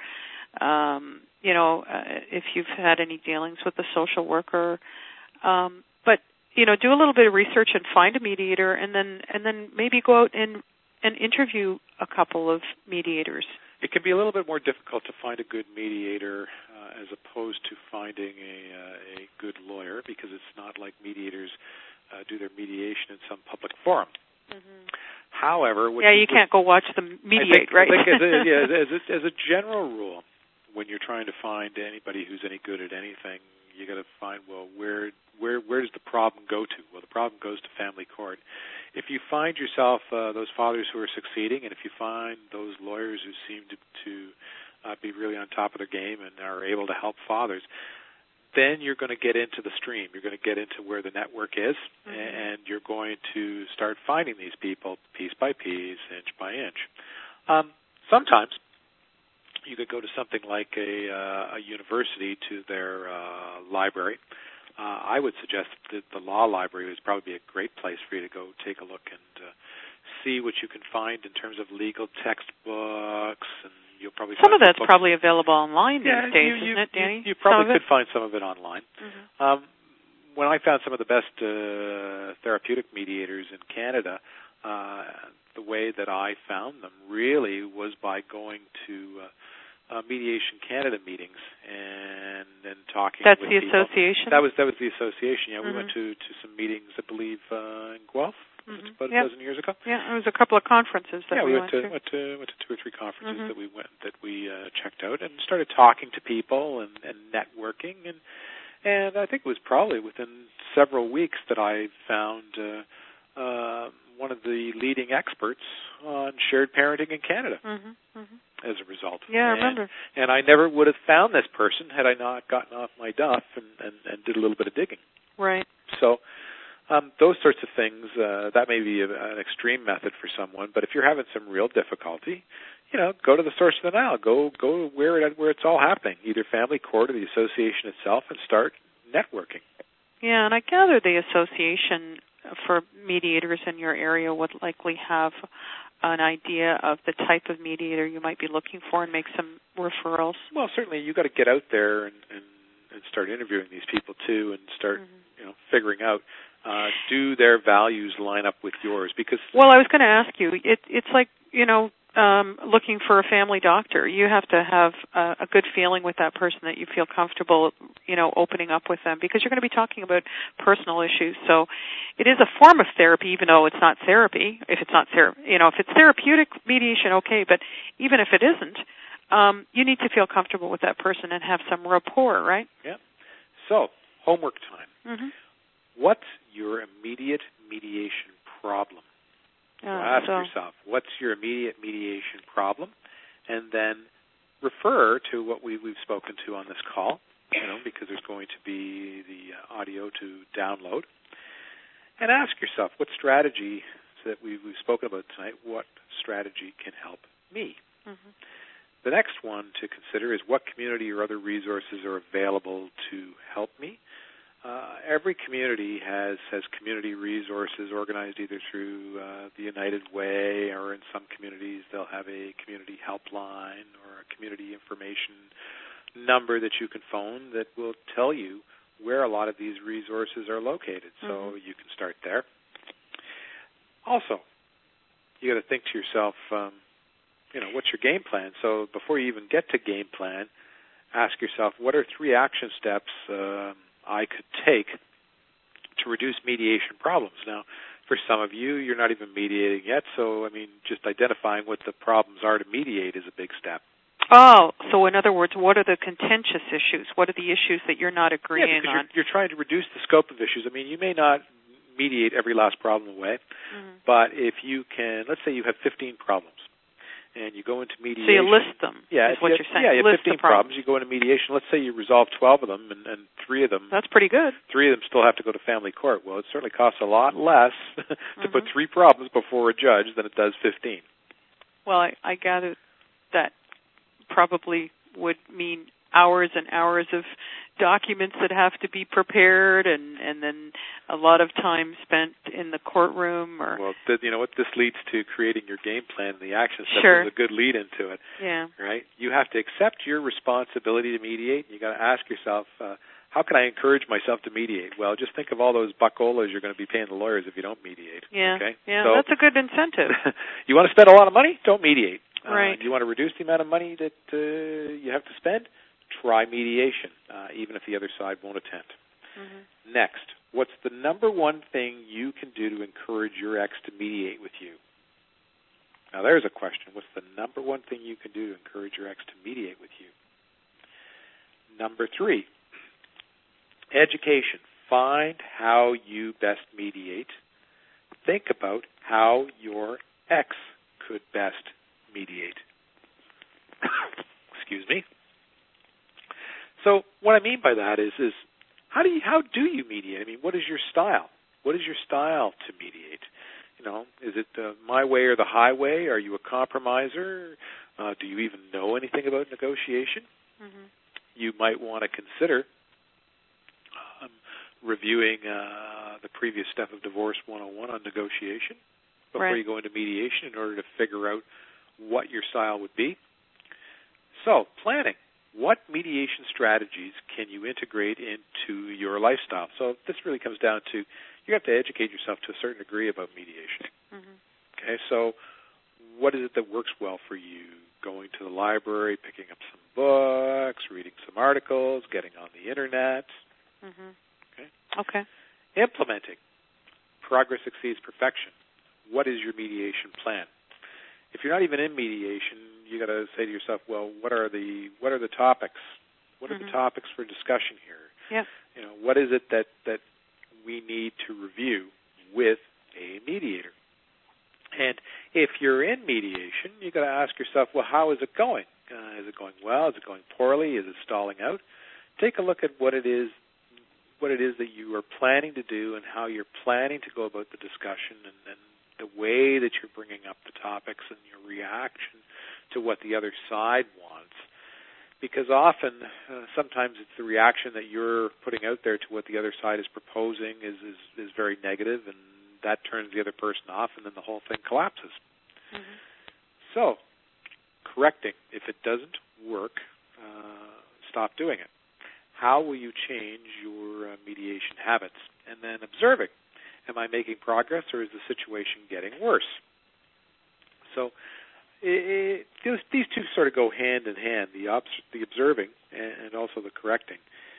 if you've had any dealings with a social worker. But do a little bit of research and find a mediator, and then maybe go out and interview a couple of mediators. It can be a little bit more difficult to find a good mediator as opposed to finding a good lawyer, because it's not like mediators do their mediation in some public forum. Mm-hmm. However, you can't go watch them mediate, right? I think as a general rule, when you're trying to find anybody who's any good at anything, you got to find, well, where does the problem go to? Well, the problem goes to family court. If you find yourself those fathers who are succeeding, and if you find those lawyers who seem to be really on top of their game and are able to help fathers, then you're going to get into the stream. You're going to get into where the network is, and you're going to start finding these people piece by piece, inch by inch. Sometimes you could go to something like a university, to their library. I would suggest that the law library would probably be a great place for you to go take a look and see what you can find in terms of legal textbooks, and you'll probably some of that's probably available online these days, isn't it, Danny? You probably could find some of it online. Mm-hmm. When I found some of the best therapeutic mediators in Canada, the way that I found them really was by going to Mediation Canada meetings and talking That's with the people. association? That was the association. Yeah, we Mm-hmm. went to some meetings, I believe, in Guelph. Mm-hmm. About a dozen years ago. Yeah, it was a couple of conferences that we went to. Went to 2 or 3 conferences Mm-hmm. that we checked out and started talking to people and networking and I think it was probably within several weeks that I found one of the leading experts on shared parenting in Canada. Mm-hmm. Mm-hmm. As a result. Yeah, I remember. And I never would have found this person had I not gotten off my duff and did a little bit of digging. Right. So those sorts of things, that may be an extreme method for someone, but if you're having some real difficulty, go to the source of the Nile. Go where it's all happening, either family court or the association itself, and start networking. Yeah, and I gather the association for mediators in your area would likely have an idea of the type of mediator you might be looking for and make some referrals. Well, certainly you got to get out there and start interviewing these people too, and start figuring out do their values line up with yours? Because I was going to ask you, it's like looking for a family doctor. You have to have a good feeling with that person, that you feel comfortable opening up with them, because you're going to be talking about personal issues. So it is a form of therapy, even though it's not therapy. If it's not if it's therapeutic mediation, okay, but even if it isn't, you need to feel comfortable with that person and have some rapport, right? Yeah. So, homework time. Mm-hmm. What's your immediate mediation problem? So ask yourself, what's your immediate mediation problem? And then refer to what we've spoken to on this call, because there's going to be the audio to download. And ask yourself, what strategy that we've spoken about tonight, what strategy can help me? Mm-hmm. The next one to consider is what community or other resources are available to help me. Every community has community resources organized either through the United Way, or in some communities they'll have a community helpline or a community information number that you can phone that will tell you where a lot of these resources are located. So you can start there. Also, you got to think to yourself, what's your game plan? So before you even get to game plan, ask yourself, what are 3 action steps I could take to reduce mediation problems? Now, for some of you, you're not even mediating yet, so, just identifying what the problems are to mediate is a big step. Oh, so in other words, what are the contentious issues? What are the issues that you're not agreeing on? You're trying to reduce the scope of issues. You may not mediate every last problem away, but if you can, let's say you have 15 problems, and you go into mediation. So you list them, is what you're saying. Yeah, you have list 15 problems. You go into mediation. Let's say you resolve 12 of them, and 3 of them. That's pretty good. 3 of them still have to go to family court. Well, it certainly costs a lot less to put 3 problems before a judge than it does 15. Well, I gather that probably would mean hours and hours of documents that have to be prepared, and then a lot of time spent in the courtroom. Well, you know what? This leads to creating your game plan, and the action step is a good lead into it. Yeah. Right? You have to accept your responsibility to mediate, and you got to ask yourself, how can I encourage myself to mediate? Well, just think of all those buckolas you're going to be paying the lawyers if you don't mediate. Yeah. Okay? Yeah, so, that's a good incentive. You want to spend a lot of money? Don't mediate. Right. You want to reduce the amount of money that you have to spend? Try mediation, even if the other side won't attend. Next, what's the number one thing you can do to encourage your ex to mediate with you? Now, there's a question. What's the number one thing you can do to encourage your ex to mediate with you? Number 3, education. Find how you best mediate. Think about how your ex could best mediate. Excuse me. So what I mean by that is how do you mediate? What is your style? What is your style to mediate? Is it my way or the highway? Are you a compromiser? Do you even know anything about negotiation? You might want to consider reviewing the previous step of Divorce 101 on negotiation before you go into mediation in order to figure out what your style would be. So, planning. What mediation strategies can you integrate into your lifestyle? So this really comes down to you have to educate yourself to a certain degree about mediation. Okay, so what is it that works well for you? Going to the library, picking up some books, reading some articles, getting on the internet. Okay. Implementing. Progress exceeds perfection. What is your mediation plan? If you're not even in mediation, you got to say to yourself, well, what are the topics? What are the topics for discussion here? Yeah. What is it that we need to review with a mediator? And if you're in mediation, you got to ask yourself, well, how is it going? Is it going well? Is it going poorly? Is it stalling out? Take a look at what it is that you are planning to do and how you're planning to go about the discussion and the way that you're bringing up the topics and your reaction to what the other side wants. Because often, sometimes it's the reaction that you're putting out there to what the other side is proposing is very negative, and that turns the other person off, and then the whole thing collapses. So, correcting. If it doesn't work, stop doing it. How will you change your mediation habits? And then observing. Am I making progress, or is the situation getting worse? So these two sort of go hand in hand, the observing and also the correcting.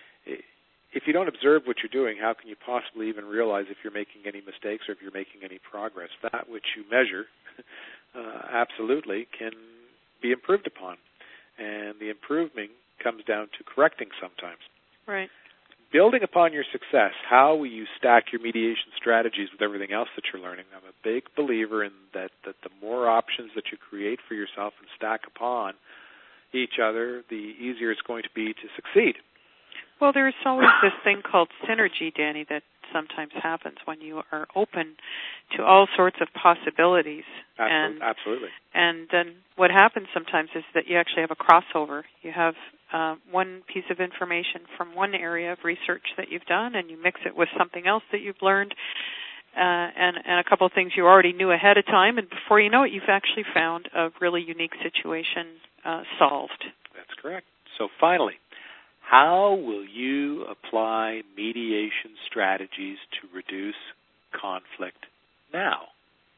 If you don't observe what you're doing, how can you possibly even realize if you're making any mistakes or if you're making any progress? That which you measure absolutely can be improved upon. And the improving comes down to correcting sometimes. Right. Building upon your success, how will you stack your mediation strategies with everything else that you're learning? I'm a big believer in that the more options that you create for yourself and stack upon each other, the easier it's going to be to succeed. Well, there's always this thing called synergy, Danny, that sometimes happens when you are open to all sorts of possibilities. Absolutely. And then what happens sometimes is that you actually have a crossover. You have one piece of information from one area of research that you've done, and you mix it with something else that you've learned, and a couple of things you already knew ahead of time, and before you know it, you've actually found a really unique situation solved. That's correct. So finally, how will you apply mediation strategies to reduce conflict now?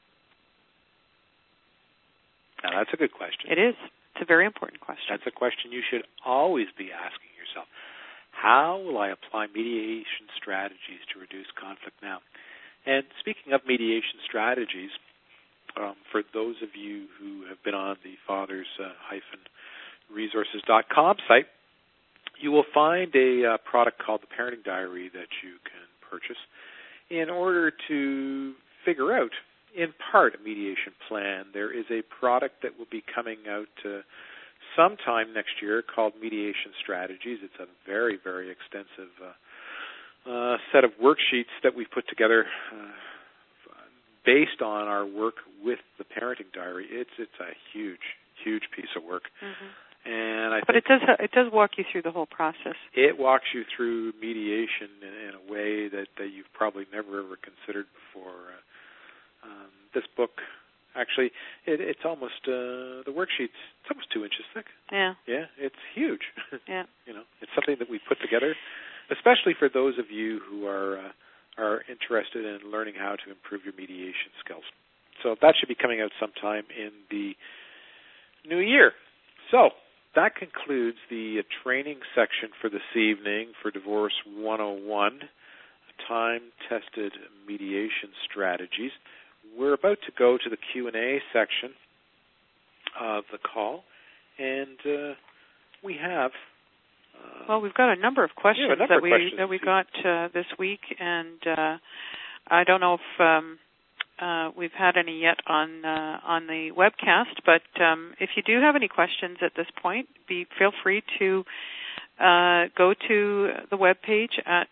Now, that's a good question. It is. It's a very important question. That's a question you should always be asking yourself. How will I apply mediation strategies to reduce conflict now? And speaking of mediation strategies, for those of you who have been on the fathers-resources.com site, you will find a product called the Parenting Diary that you can purchase in order to figure out, in part, a mediation plan. There is a product that will be coming out sometime next year called Mediation Strategies. It's a very, very extensive set of worksheets that we've put together based on our work with the Parenting Diary. It's a huge, huge piece of work. And but it does walk you through the whole process. It walks you through mediation in a way that you've probably never ever considered before. This book, actually, it's almost the worksheets. It's almost 2 inches thick. Yeah. Yeah, it's huge. Yeah. It's something that we put together, especially for those of you who are interested in learning how to improve your mediation skills. So that should be coming out sometime in the new year. So that concludes the training section for this evening for Divorce 101, time-tested mediation strategies. We're about to go to the Q&A section of the call, and we have... well, we've got a number of questions that we got this week, and I don't know if we've had any yet on the webcast, but if you do have any questions at this point, feel free to go to the webpage at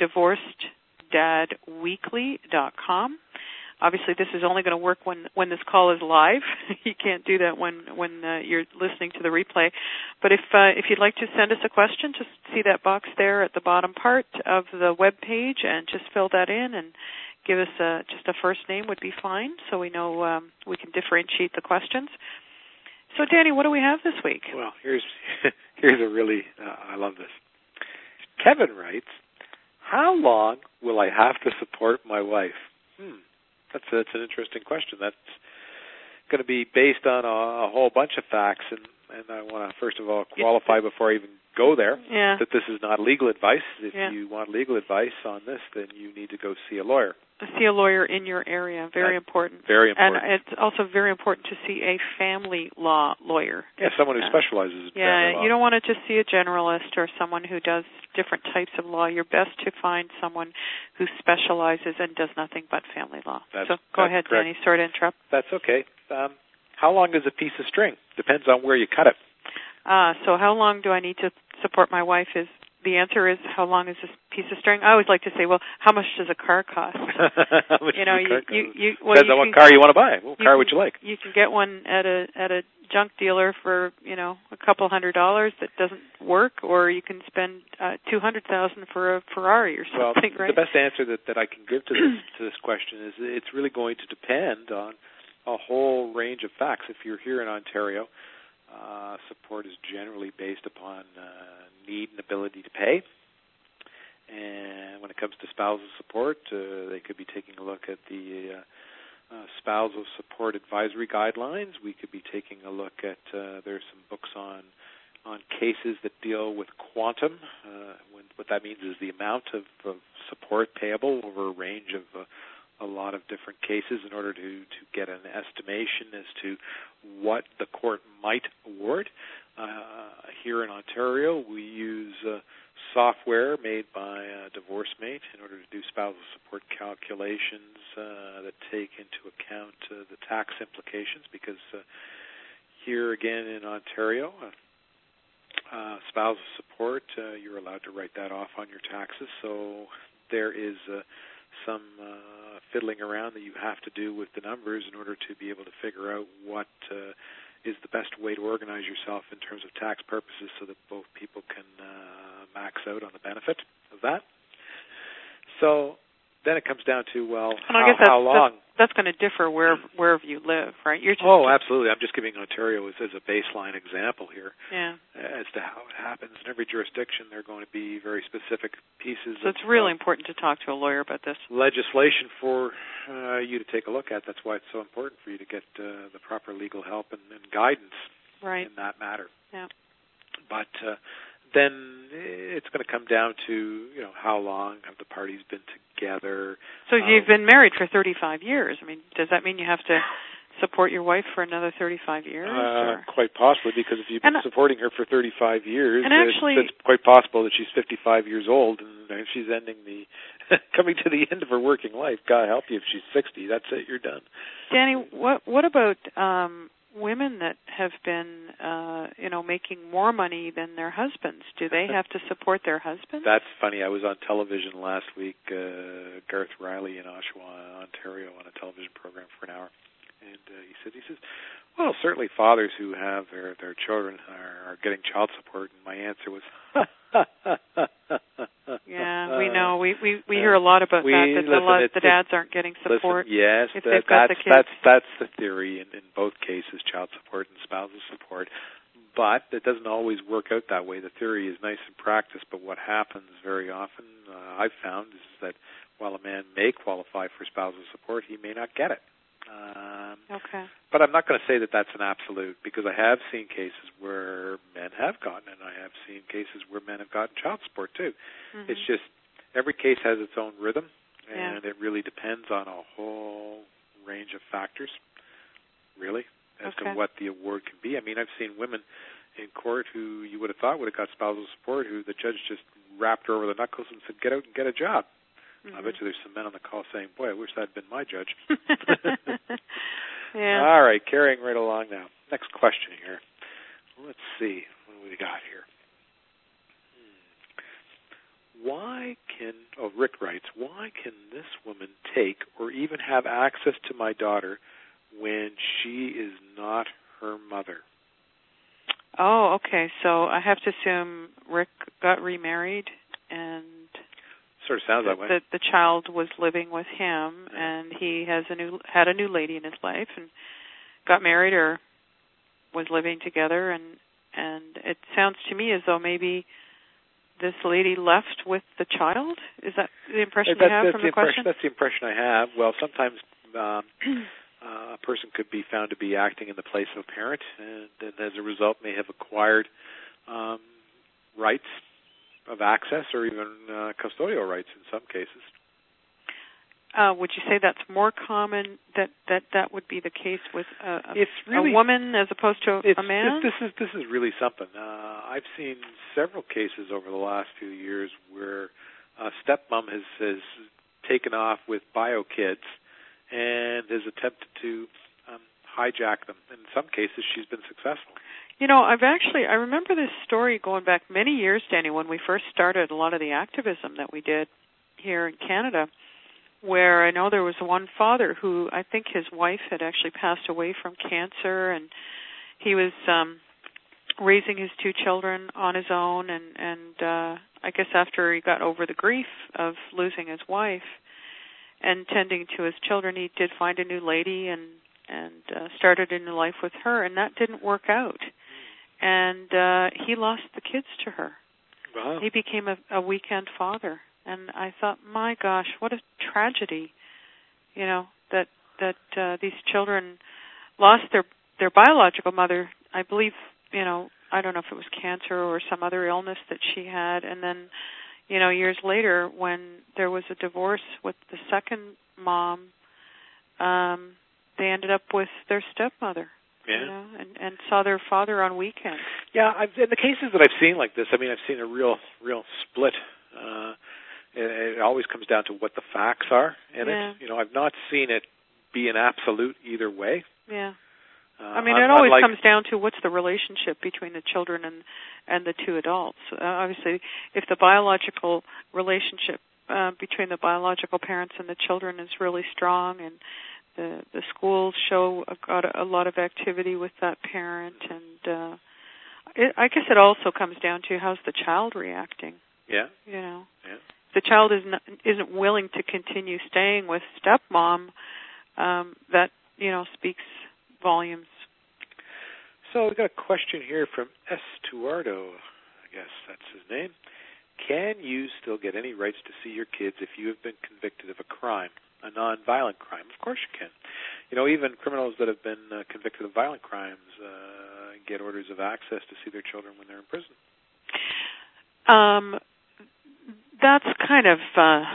divorcedadweekly.com. Obviously, this is only going to work when this call is live. You can't do that when you're listening to the replay. But if you'd like to send us a question, just see that box there at the bottom part of the web page and just fill that in and give us just a first name would be fine, so we know we can differentiate the questions. So, Danny, what do we have this week? Well, here's a really I love this. Kevin writes, "How long will I have to support my wife?" That's an interesting question. going to be based on a whole bunch of facts, and I want to first of all qualify before I even go there that this is not legal advice. If you want legal advice on this, then you need to go see a lawyer. See a lawyer in your area. Very important. Very important. And it's also very important to see a family law lawyer. Yeah, someone who specializes in family law. You don't want to just see a generalist or someone who does different types of law. You're best to find someone who specializes and does nothing but family law. Go ahead, correct. Danny. Sorry to interrupt. That's okay. How long is a piece of string? Depends on where you cut it. So how long do I need to support my wife? The answer is, how long is this piece of string? I always like to say, well, how much does a car cost? How much does a car cost? Depends on what car you want to buy. What car would you like? You can get one at a junk dealer for a couple $100 that doesn't work, or you can spend $200,000 for a Ferrari or something. Well, right? The best answer that I can give to this question is it's really going to depend on a whole range of facts. If you're here in Ontario, support is generally based upon need and ability to pay. And when it comes to spousal support, they could be taking a look at the spousal support advisory guidelines. We could be taking a look at there's some books on cases that deal with quantum. What that means is the amount of support payable over a range of a lot of different cases in order to get an estimation as to what the court might award. Here in Ontario, we use software made by DivorceMate in order to do spousal support calculations that take into account the tax implications, because here again in Ontario, spousal support, you're allowed to write that off on your taxes. So there is some fiddling around that you have to do with the numbers in order to be able to figure out what is the best way to organize yourself in terms of tax purposes so that both people can max out on the benefit of that. So then it comes down to, how long? That's going to differ wherever you live, right? Absolutely. I'm just giving Ontario as a baseline example here as to how it happens. In every jurisdiction, there are going to be very specific pieces. So it's really important to talk to a lawyer about this. Legislation for you to take a look at. That's why it's so important for you to get the proper legal help and guidance in that matter. Yeah. But then it's going to come down to, how long have the parties been together? So you've been married for 35 years. I mean, does that mean you have to support your wife for another 35 years? Quite possibly, because if you've been supporting her for 35 years, it's quite possible that she's 55 years old and she's coming to the end of her working life. God help you if she's 60. That's it. You're done. Danny, what about women that have been, making more money than their husbands? Do they have to support their husbands? That's funny. I was on television last week, Garth Riley in Oshawa, Ontario, on a television program for an hour. And he says, well, certainly fathers who have their children are getting child support. And my answer was, yeah, we know. We hear a lot about the dads aren't getting support. Yes, if they've got the kids. That's the theory in both cases, child support and spousal support. But it doesn't always work out that way. The theory is nice in practice, but what happens very often, I've found, is that while a man may qualify for spousal support, he may not get it. Okay. But I'm not going to say that that's an absolute, because I have seen cases where men have gotten it, and I have seen cases where men have gotten child support too. Mm-hmm. It's just every case has its own rhythm, and it really depends on a whole range of factors, really, as to what the award can be. I mean, I've seen women in court who you would have thought would have got spousal support, who the judge just rapped her over the knuckles and said, get out and get a job. I bet you there's some men on the call saying, boy, I wish that had been my judge. Yeah. All right, carrying right along now. Next question here. Let's see what we got here. Rick writes, why can this woman take or even have access to my daughter when she is not her mother? Oh, okay. So I have to assume Rick got remarried and sort of sounds that way. The child was living with him, and he had a new lady in his life, and got married or was living together, and it sounds to me as though maybe this lady left with the child. Is that the impression you have from the question? That's the impression I have. Well, sometimes a person could be found to be acting in the place of a parent, and as a result may have acquired rights of access or even custodial rights in some cases. Would you say that's more common that would be the case with a woman as opposed to a man? This is really something. I've seen several cases over the last few years where a stepmom has taken off with bio kids and has attempted to hijack them. In some cases, she's been successful. You know, I remember this story going back many years, Danny, when we first started a lot of the activism that we did here in Canada, where I know there was one father who, I think his wife had actually passed away from cancer, and he was raising his two children on his own, and I guess after he got over the grief of losing his wife and tending to his children, he did find a new lady and started a new life with her, and that didn't work out. And he lost the kids to her. Wow. He became a weekend father. And I thought, my gosh, what a tragedy, you know, that these children lost their biological mother. I believe, you know, I don't know if it was cancer or some other illness that she had. And then, you know, years later when there was a divorce with the second mom, they ended up with their stepmother. Yeah. You know, and saw their father on weekends. Yeah, in the cases that I've seen like this, I mean, I've seen a real split. It always comes down to what the facts are in it. You know, I've not seen it be an absolute either way. Yeah. I mean, it always comes down to what's the relationship between the children and the two adults. Obviously, if the biological relationship between the biological parents and the children is really strong, and the schools show a lot of activity with that parent, and I guess it also comes down to how's the child reacting. Yeah. You know. Yeah. The child isn't willing to continue staying with stepmom, that, you know, speaks volumes. So we've got a question here from Estuardo, I guess that's his name. Can you still get any rights to see your kids if you have been convicted of a crime, a non-violent crime? Of course you can. You know, even criminals that have been convicted of violent crimes get orders of access to see their children when they're in prison. That's kind of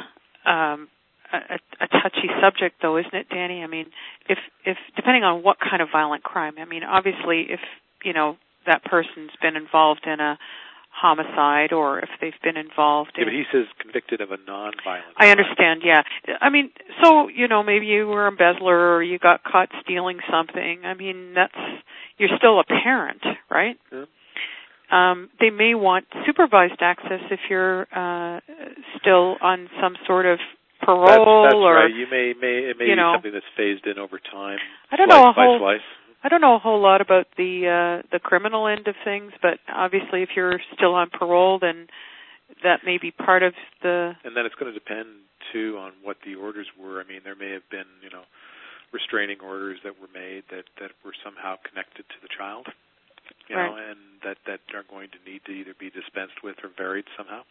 a touchy subject, though, isn't it, Danny? I mean, if depending on what kind of violent crime. I mean, obviously, if, you know, that person's been involved in a homicide, or if they've been involved in... Yeah, but he says convicted of a non-violent crime. I understand, yeah. I mean, so, you know, maybe you were an embezzler or you got caught stealing something. I mean, you're still a parent, right? Yeah. They may want supervised access if you're still on some sort of parole. That's or right. It may be something that's phased in over time. I don't know a whole lot about the criminal end of things, but obviously if you're still on parole, then that may be part of the... And then it's going to depend, too, on what the orders were. I mean, there may have been, you know, restraining orders that were made that were somehow connected to the child. You know, and that are going to need to either be dispensed with or varied somehow.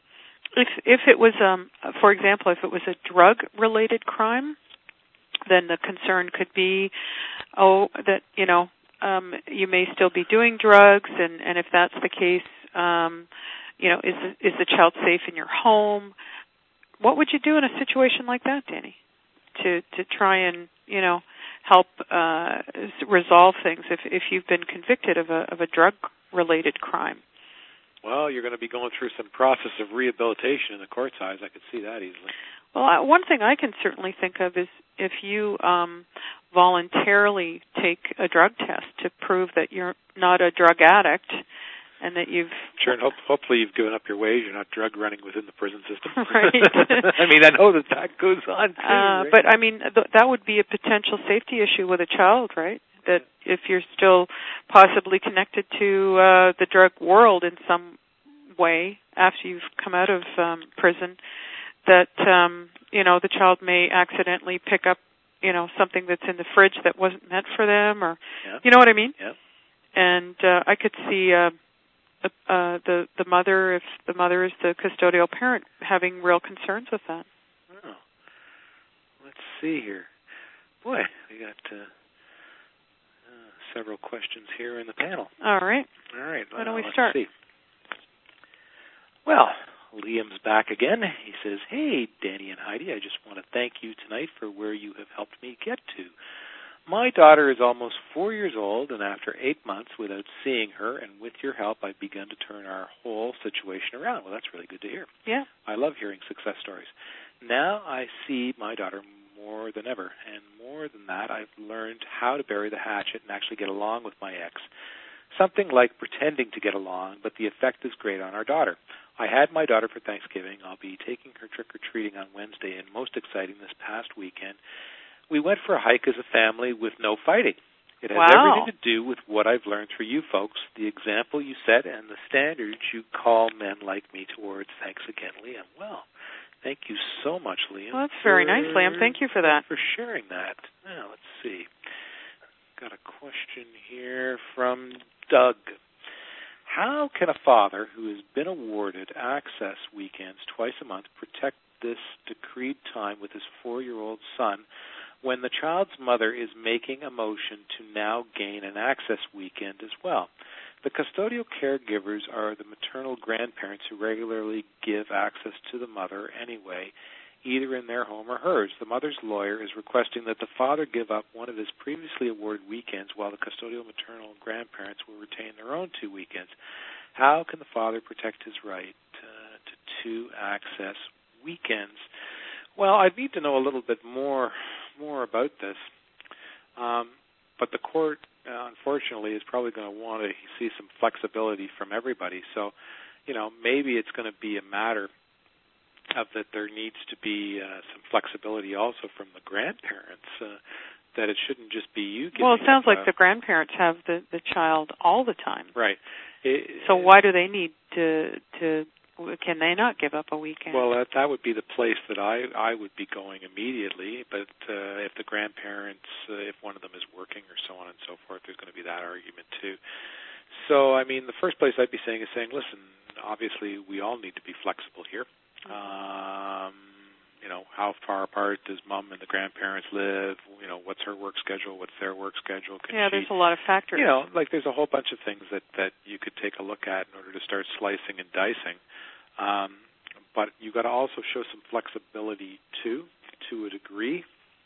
If it was, for example, if it was a drug-related crime, then the concern could be, that, you know, you may still be doing drugs, and if that's the case, you know, is the child safe in your home? What would you do in a situation like that, Danny, to try and, you know, help resolve things if you've been convicted of a drug-related crime? Well, you're going to be going through some process of rehabilitation in the court's eyes. I could see that easily. Well, one thing I can certainly think of is if you voluntarily take a drug test to prove that you're not a drug addict and that you've... Sure, and hopefully you've given up your ways. You're not drug running within the prison system. Right. I mean, I know that goes on, too. Right? But, I mean, that would be a potential safety issue with a child, right? That if you're still possibly connected to the drug world in some way after you've come out of prison, that, you know, the child may accidentally pick up, you know, something that's in the fridge that wasn't meant for them, or, you know what I mean? Yeah. And I could see the mother, if the mother is the custodial parent, having real concerns with that. Oh. Let's see here. boy, we got several questions here in the panel. All right. All right. Why don't we let's start? See. Well, Liam's back again. He says, "Hey, Danny and Heidi, I just want to thank you tonight for where you have helped me get to. My daughter is almost 4 years old, and after 8 months without seeing her, and with your help, I've begun to turn our whole situation around." Well, that's really good to hear. Yeah. I love hearing success stories. Now I see my daughter more than ever, and more than that, I've learned how to bury the hatchet and actually get along with my ex. Something like pretending to get along, but the effect is great on our daughter. I had my daughter for Thanksgiving. I'll be taking her trick-or-treating on Wednesday, and most exciting, this past weekend, we went for a hike as a family with no fighting. It has everything to do with what I've learned through you folks, the example you set, and the standards you call men like me towards. Thanks again, Liam. Well, thank you so much, Liam. Well, that's very nice, Liam. Thank you for that. For sharing that. Now, let's see. Got a question here from Doug. How can a father who has been awarded access weekends twice a month protect this decreed time with his 4-year-old son when the child's mother is making a motion to now gain an access weekend as well? The custodial caregivers are the maternal grandparents who regularly give access to the mother anyway, either in their home or hers. The mother's lawyer is requesting that the father give up one of his previously awarded weekends while the custodial maternal grandparents will retain their own 2 weekends. How can the father protect his right to 2 access weekends? Well, I need to know a little bit more about this. But the court, unfortunately, is probably going to want to see some flexibility from everybody. So, maybe it's going to be a matter of that there needs to be some flexibility also from the grandparents, that it shouldn't just be you giving. Well, it sounds like the grandparents have the child all the time. Right. So why do they need to can they not give up a weekend? Well, that would be the place that I would be going immediately, but if the grandparents, if one of them is working or so on and so forth, there's going to be that argument too. So, the first place I'd be saying is listen, obviously we all need to be flexible here. How far apart does mom and the grandparents live? What's her work schedule? What's their work schedule? There's a lot of factors. There's a whole bunch of things that you could take a look at in order to start slicing and dicing. But you've got to also show some flexibility too, to a degree.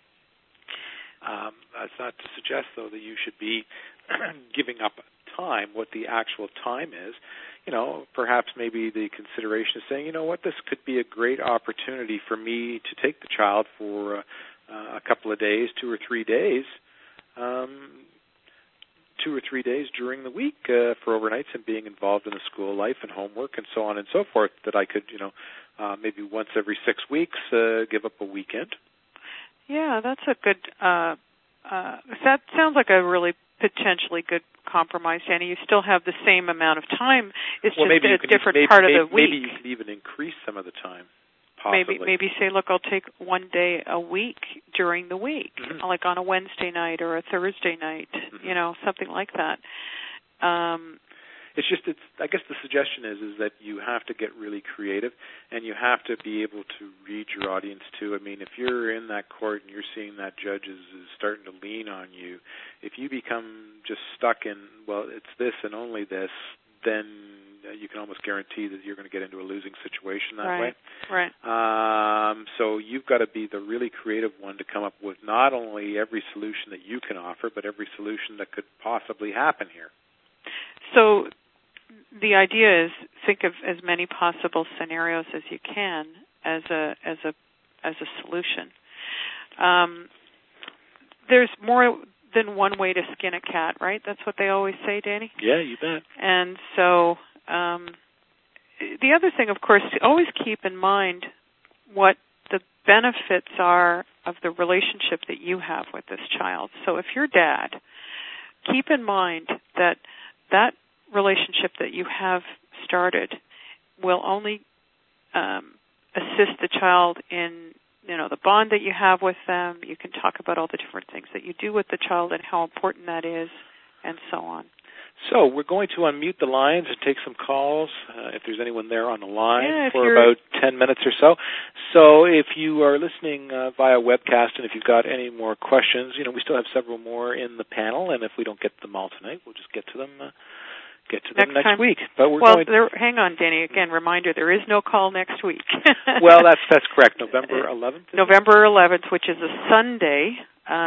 That's not to suggest, though, that you should be giving up time, what the actual time is. Perhaps maybe the consideration is saying, this could be a great opportunity for me to take the child for a couple of days, 2 or 3 days, 2 or 3 days during the week for overnights and being involved in the school life and homework and so on and so forth, that I could, maybe once every 6 weeks give up a weekend. Yeah, that's a good, that sounds like a really potentially good compromise, Danny. You still have the same amount of time. It's just a different part of the week. Maybe you could even increase some of the time, possibly. Maybe say, look, I'll take 1 day a week during the week, like on a Wednesday night or a Thursday night, something like that. I guess the suggestion is that you have to get really creative, and you have to be able to read your audience too. If you're in that court and you're seeing that judge is starting to lean on you, if you become just stuck in, well, it's this and only this, then you can almost guarantee that you're going to get into a losing situation that way. Right. So you've got to be the really creative one to come up with not only every solution that you can offer, but every solution that could possibly happen here. So the idea is think of as many possible scenarios as you can as a solution. There's more than one way to skin a cat, right? That's what they always say, Danny? Yeah, you bet. And so the other thing, of course, to always keep in mind what the benefits are of the relationship that you have with this child. So if you're dad, keep in mind that relationship that you have started will only assist the child in, the bond that you have with them. You can talk about all the different things that you do with the child and how important that is, and so on. So we're going to unmute the lines and take some calls if there's anyone there on the line for you're... about 10 minutes or so. So if you are listening via webcast and if you've got any more questions, we still have several more in the panel, and if we don't get them all tonight, we'll just get to them next week. But hang on, Danny. Again, reminder: there is no call next week. Well, that's correct. November 11th. November 11th, which is a Sunday.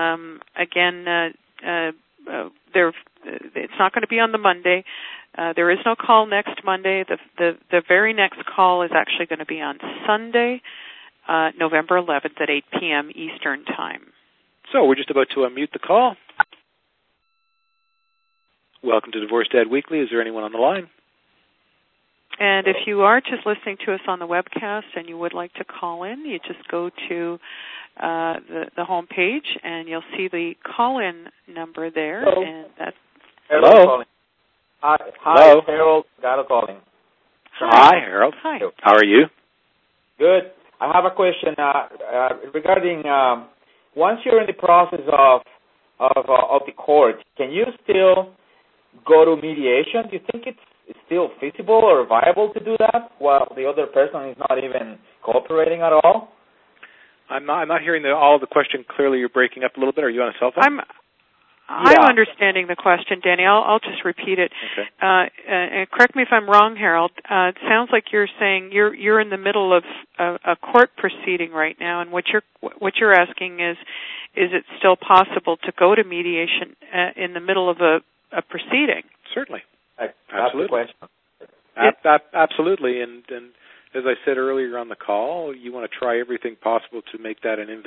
It's not going to be on the Monday. There is no call next Monday. The very next call is actually going to be on Sunday, November 11th at 8 p.m. Eastern Time. So we're just about to unmute the call. Welcome to Divorce Dad Weekly. Is there anyone on the line? And if you are just listening to us on the webcast and you would like to call in, you just go to the home page and you'll see the call-in number there. Hello. And that's Hello. Hi, Hello. Harold. Got a calling. Hi, Harold. Hi. How are you? Good. I have a question regarding once you're in the process of the court, can you still go to mediation? Do you think it's still feasible or viable to do that while the other person is not even cooperating at all? I'm not hearing all of the question clearly. You're breaking up a little bit. Are you on a cell phone? I'm understanding the question, Danny. I'll just repeat it. Okay. And correct me if I'm wrong, Harold. It sounds like you're saying you're in the middle of a court proceeding right now, and what you're asking is it still possible to go to mediation in the middle of a proceeding? Certainly. Absolutely. Absolutely. And as I said earlier on the call, you want to try everything possible to make that an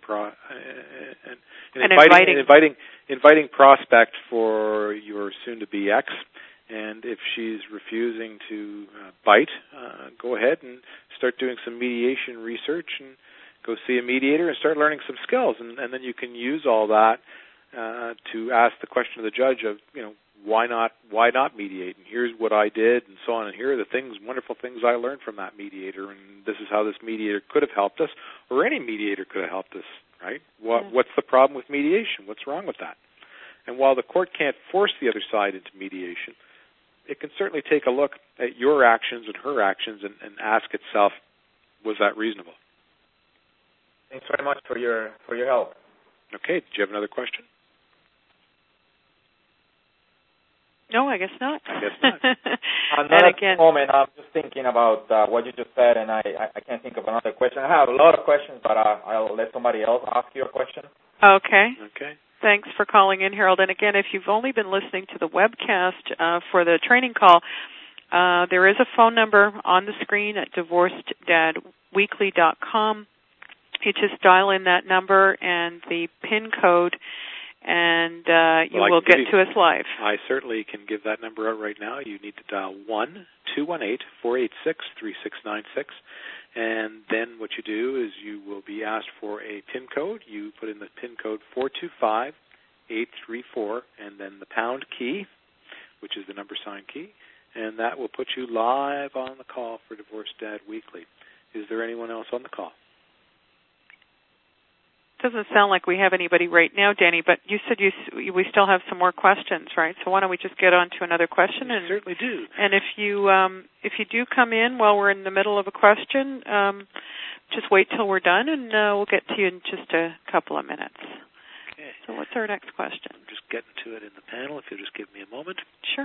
inviting prospect for your soon-to-be ex. And if she's refusing to bite, go ahead and start doing some mediation research and go see a mediator and start learning some skills. And then you can use all that to ask the question of the judge of, why not mediate? And here's what I did, and so on. And here are the wonderful things I learned from that mediator. And this is how this mediator could have helped us, or any mediator could have helped us. Right? What's the problem with mediation? What's wrong with that? And while the court can't force the other side into mediation, it can certainly take a look at your actions and her actions and ask itself, was that reasonable? Thanks very much for your help. Okay. Did you have another question? No, I guess not. I guess not. Not at the moment. I'm just thinking about what you just said, and I can't think of another question. I have a lot of questions, but I'll let somebody else ask you a question. Okay. Okay. Thanks for calling in, Harold. And again, if you've only been listening to the webcast for the training call, there is a phone number on the screen at divorcedadweekly.com. You just dial in that number and the PIN code, and you will get to us live. I certainly can give that number out right now. You need to dial 1-218-486-3696. And then what you do is you will be asked for a PIN code. You put in the PIN code 425834 and then the pound key, which is the number sign key, and that will put you live on the call for Divorce Dad Weekly. Is there anyone else on the call? Doesn't sound like we have anybody right now, Danny, but you said we still have some more questions, right? So why don't we just get on to another question? We certainly do. And if you do come in while we're in the middle of a question, just wait till we're done, and we'll get to you in just a couple of minutes. Okay. So what's our next question? I'm just getting to it in the panel, if you'll just give me a moment. Sure.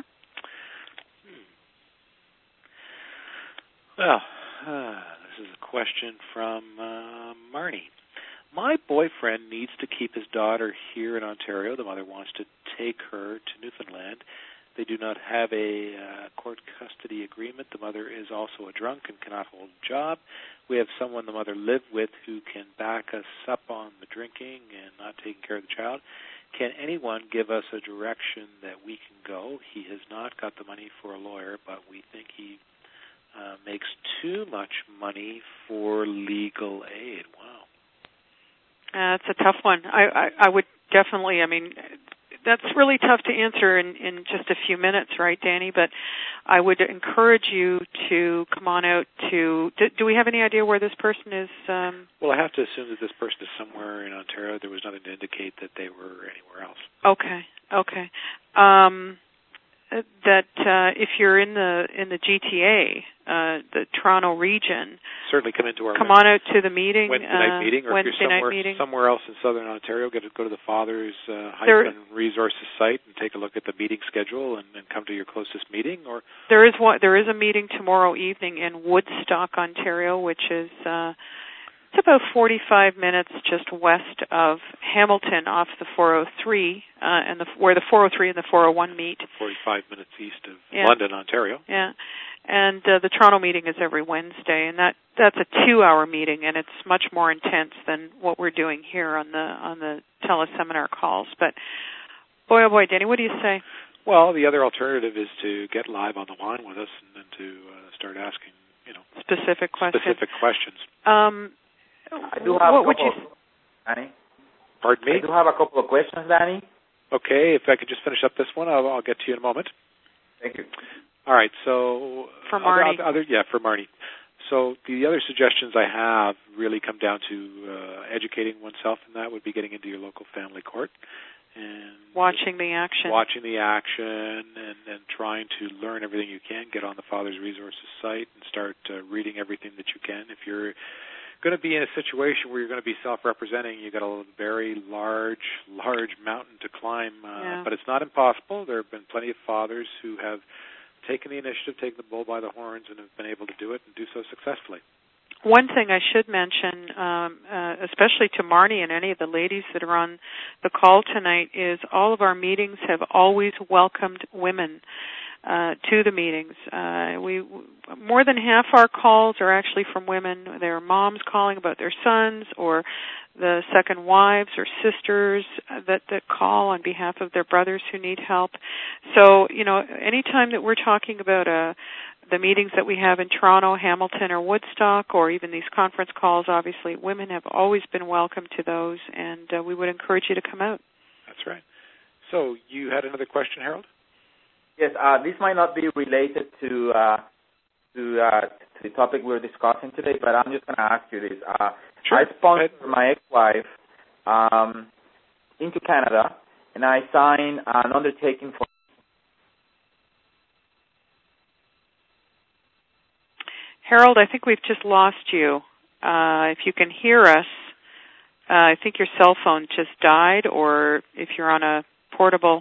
Well, this is a question from Marnie. My boyfriend needs to keep his daughter here in Ontario. The mother wants to take her to Newfoundland. They do not have a court custody agreement. The mother is also a drunk and cannot hold a job. We have someone the mother lived with who can back us up on the drinking and not taking care of the child. Can anyone give us a direction that we can go? He has not got the money for a lawyer, but we think he makes too much money for legal aid. Wow. It's a tough one. I would definitely, that's really tough to answer in just a few minutes, right, Danny? But I would encourage you to come on out to, do we have any idea where this person is? Well, I have to assume that this person is somewhere in Ontario. There was nothing to indicate that they were anywhere else. Okay. that if you're in the GTA, the Toronto region, certainly come into our come on out to the meeting, Wednesday night meeting, or Wednesday if you're night meeting. somewhere else in Southern Ontario, go to the Father's Hyphen Resources site and take a look at the meeting schedule and come to your closest meeting. Or there is a meeting tomorrow evening in Woodstock, Ontario, which is it's about 45 minutes just west of Hamilton, off the 403, where the 403 and the 401 meet. 45 minutes east of London, Ontario. Yeah. And the Toronto meeting is every Wednesday, and that's a 2-hour meeting, and it's much more intense than what we're doing here on the teleseminar calls. But boy, oh boy, Denny, what do you say? Well, the other alternative is to get live on the line with us and to start asking, specific questions. I do have Danny? Pardon me? I do have a couple of questions, Danny. Okay, if I could just finish up this one, I'll get to you in a moment. Thank you. All right, so for Marnie. For Marnie. So the other suggestions I have really come down to educating oneself, and that would be getting into your local family court and watching the action, and trying to learn everything you can. Get on the Father's Resources site and start reading everything that you can. If you're going to be in a situation where you're going to be self-representing, you've got a very large mountain to climb, but it's not impossible. There have been plenty of fathers who have taken the initiative, taken the bull by the horns, and have been able to do it and do so successfully. One thing I should mention, especially to Marnie and any of the ladies that are on the call tonight, is all of our meetings have always welcomed women to the meetings. More than half our calls are actually from women. They're moms calling about their sons, or the second wives or sisters that call on behalf of their brothers who need help. So, anytime that we're talking about the meetings that we have in Toronto, Hamilton, or Woodstock, or even these conference calls, obviously women have always been welcome to those, and we would encourage you to come out. That's right. So you had another question, Harold? Yes, this might not be related to the topic we're discussing today, but I'm just going to ask you this. Sure. I sponsored my ex-wife into Canada, and I signed an undertaking for... Harold, I think we've just lost you. If you can hear us, I think your cell phone just died, or if you're on a portable,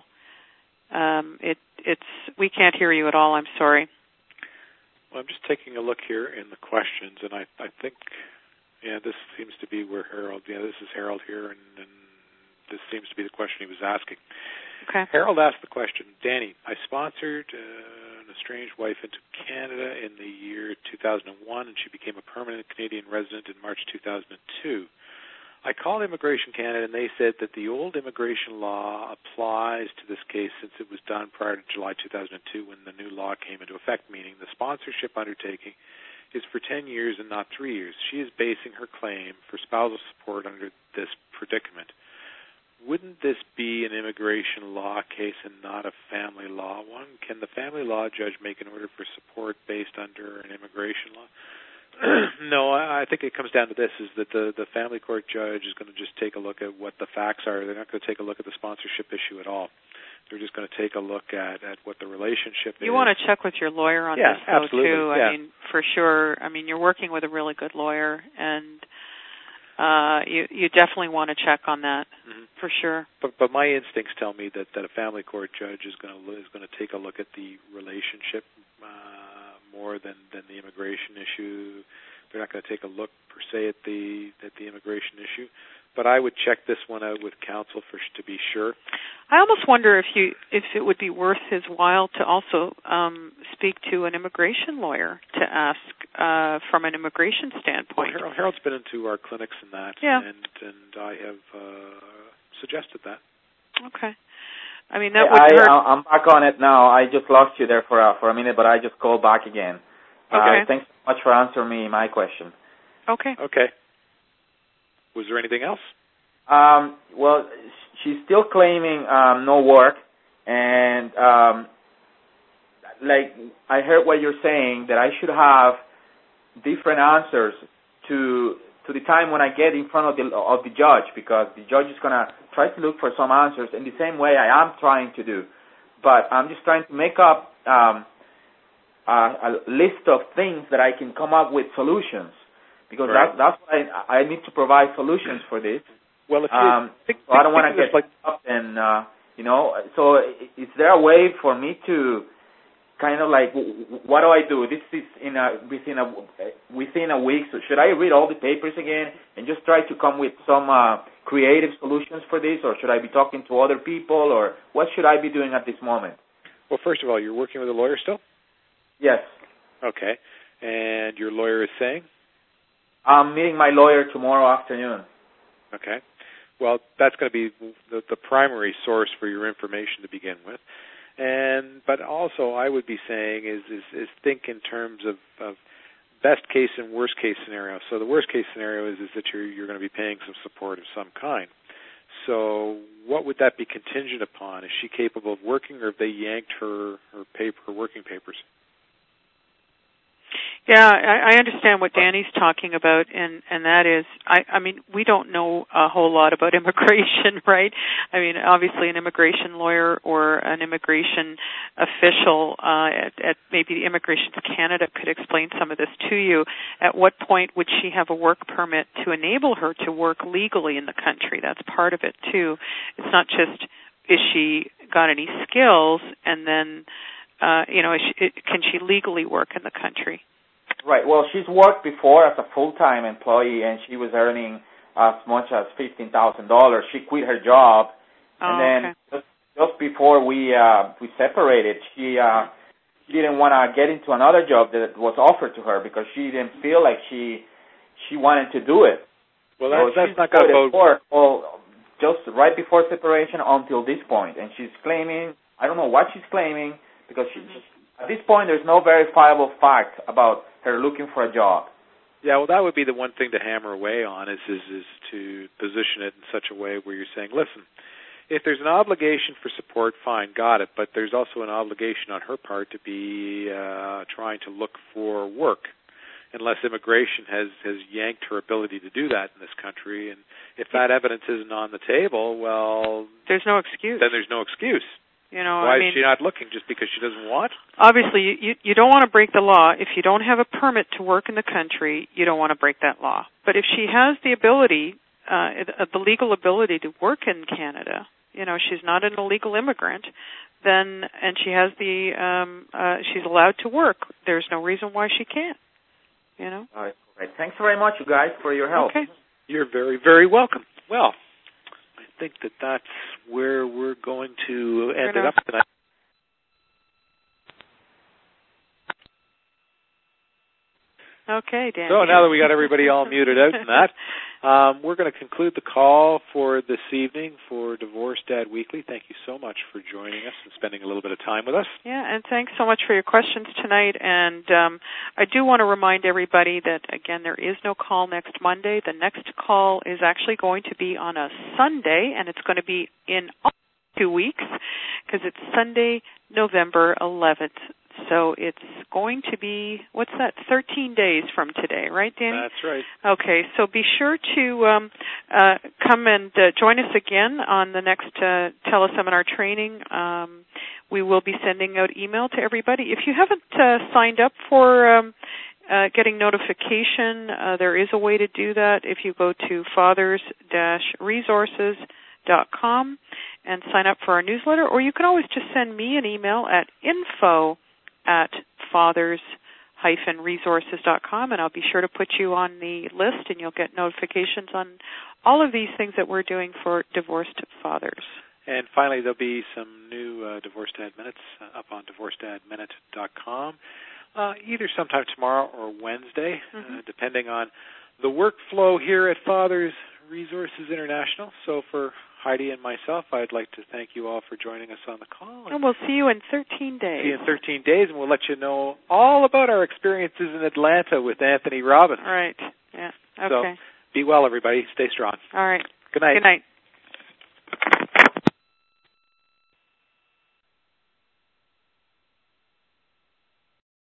we can't hear you at all. I'm sorry. Well, I'm just taking a look here in the questions, and I think, this seems to be where Harold. This is Harold here, and this seems to be the question he was asking. Okay. Harold asked the question, Danny, I sponsored an estranged wife into Canada in the year 2001, and she became a permanent Canadian resident in March 2002. I called Immigration Canada, and they said that the old immigration law applies to this case since it was done prior to July 2002 when the new law came into effect, meaning the sponsorship undertaking is for 10 years and not 3 years. She is basing her claim for spousal support under this predicament. Wouldn't this be an immigration law case and not a family law one? Can the family law judge make an order for support based under an immigration law? No, I think it comes down to this, is that the family court judge is going to just take a look at what the facts are. They're not going to take a look at the sponsorship issue at all. They're just going to take a look at what the relationship is. You want to check with your lawyer on this, though, absolutely. too. Yeah. I mean, for sure. I mean, you're working with a really good lawyer, and you definitely want to check on that, for sure. But my instincts tell me that a family court judge is going to take a look at the relationship more than the immigration issue. They're not going to take a look per se at the immigration issue. But I would check this one out with counsel to be sure. I almost wonder if it would be worth his while to also speak to an immigration lawyer to ask from an immigration standpoint. Well, Harold's been into our clinics and that, and I have suggested that. Okay. I mean, that would hurt. I'm back on it now. I just lost you there for a minute, but I just called back again. Okay. Thanks so much for answering me my question. Okay. Okay. Was there anything else? Well, she's still claiming no work, and I heard what you're saying, that I should have different answers to the time when I get in front of the judge, because the judge is going to try to look for some answers in the same way I am trying to do. but I'm just trying to make up a list of things that I can come up with solutions, because that's what I need to provide solutions for this. Well, if you so I don't want to get up and So is there a way for me to kind of like, what do I do? This is within a week. So should I read all the papers again and just try to come with some creative solutions for this, or should I be talking to other people, or what should I be doing at this moment? Well, first of all, you're working with a lawyer still? Yes. Okay. And your lawyer is saying? I'm meeting my lawyer tomorrow afternoon. Okay. Well, that's going to be the primary source for your information to begin with. But also, I would be saying is think in terms of best case and worst case scenario. So the worst case scenario is that you're going to be paying some support of some kind. So what would that be contingent upon? Is she capable of working, or have they yanked her working papers? Yeah, I understand what Danny's talking about, and that is, I mean, we don't know a whole lot about immigration, right? I mean, obviously an immigration lawyer or an immigration official at maybe the Immigration Canada could explain some of this to you. At what point would she have a work permit to enable her to work legally in the country? That's part of it, too. It's not just, is she got any skills, and then, can she legally work in the country? Right. Well, she's worked before as a full-time employee, and she was earning as much as $15,000. She quit her job, and then just before we separated, she didn't want to get into another job that was offered to her because she didn't feel like she wanted to do it. Well, that's not going to bode. Well, just right before separation until this point, and she's claiming, I don't know what she's claiming, because at this point there's no verifiable fact about her looking for a job. Yeah, well, that would be the one thing to hammer away on is to position it in such a way where you're saying, listen, if there's an obligation for support, fine, got it, but there's also an obligation on her part to be trying to look for work, unless immigration has yanked her ability to do that in this country. And if that evidence isn't on the table, well, there's no excuse. Then there's no excuse. Why is she not looking? Just because she doesn't want? Obviously, you don't want to break the law. If you don't have a permit to work in the country, you don't want to break that law. But if she has the ability, the legal ability to work in Canada, she's not an illegal immigrant, and she has she's allowed to work. There's no reason why she can't. All right. Thanks very much, you guys, for your help. Okay. You're very, very welcome. Well, I think that's where we're going to end it up tonight. Okay, Dan. So now that we got everybody all muted out and that, we're going to conclude the call for this evening for Divorce Dad Weekly. Thank you so much for joining us and spending a little bit of time with us. Yeah, and thanks so much for your questions tonight. And I do want to remind everybody that, again, there is no call next Monday. The next call is actually going to be on a Sunday, and it's going to be in 2 weeks because it's Sunday, November 11th. So it's going to be, 13 days from today, right, Danny? That's right. Okay, so be sure to come and join us again on the next teleseminar training. We will be sending out email to everybody. If you haven't signed up for getting notification, there is a way to do that if you go to fathers-resources.com and sign up for our newsletter, or you can always just send me an email at info@fathers-resources.com, and I'll be sure to put you on the list, and you'll get notifications on all of these things that we're doing for divorced fathers. And finally, there'll be some new Divorce Dad Minutes up on divorcedadminute.com, either sometime tomorrow or Wednesday, depending on the workflow here at Fathers Resources International. So for Heidi and myself, I'd like to thank you all for joining us on the call. And we'll see you in 13 days. See you in 13 days, and we'll let you know all about our experiences in Atlanta with Anthony Robbins. All right. Yeah. Okay. So be well, everybody. Stay strong. All right. Good night. Good night.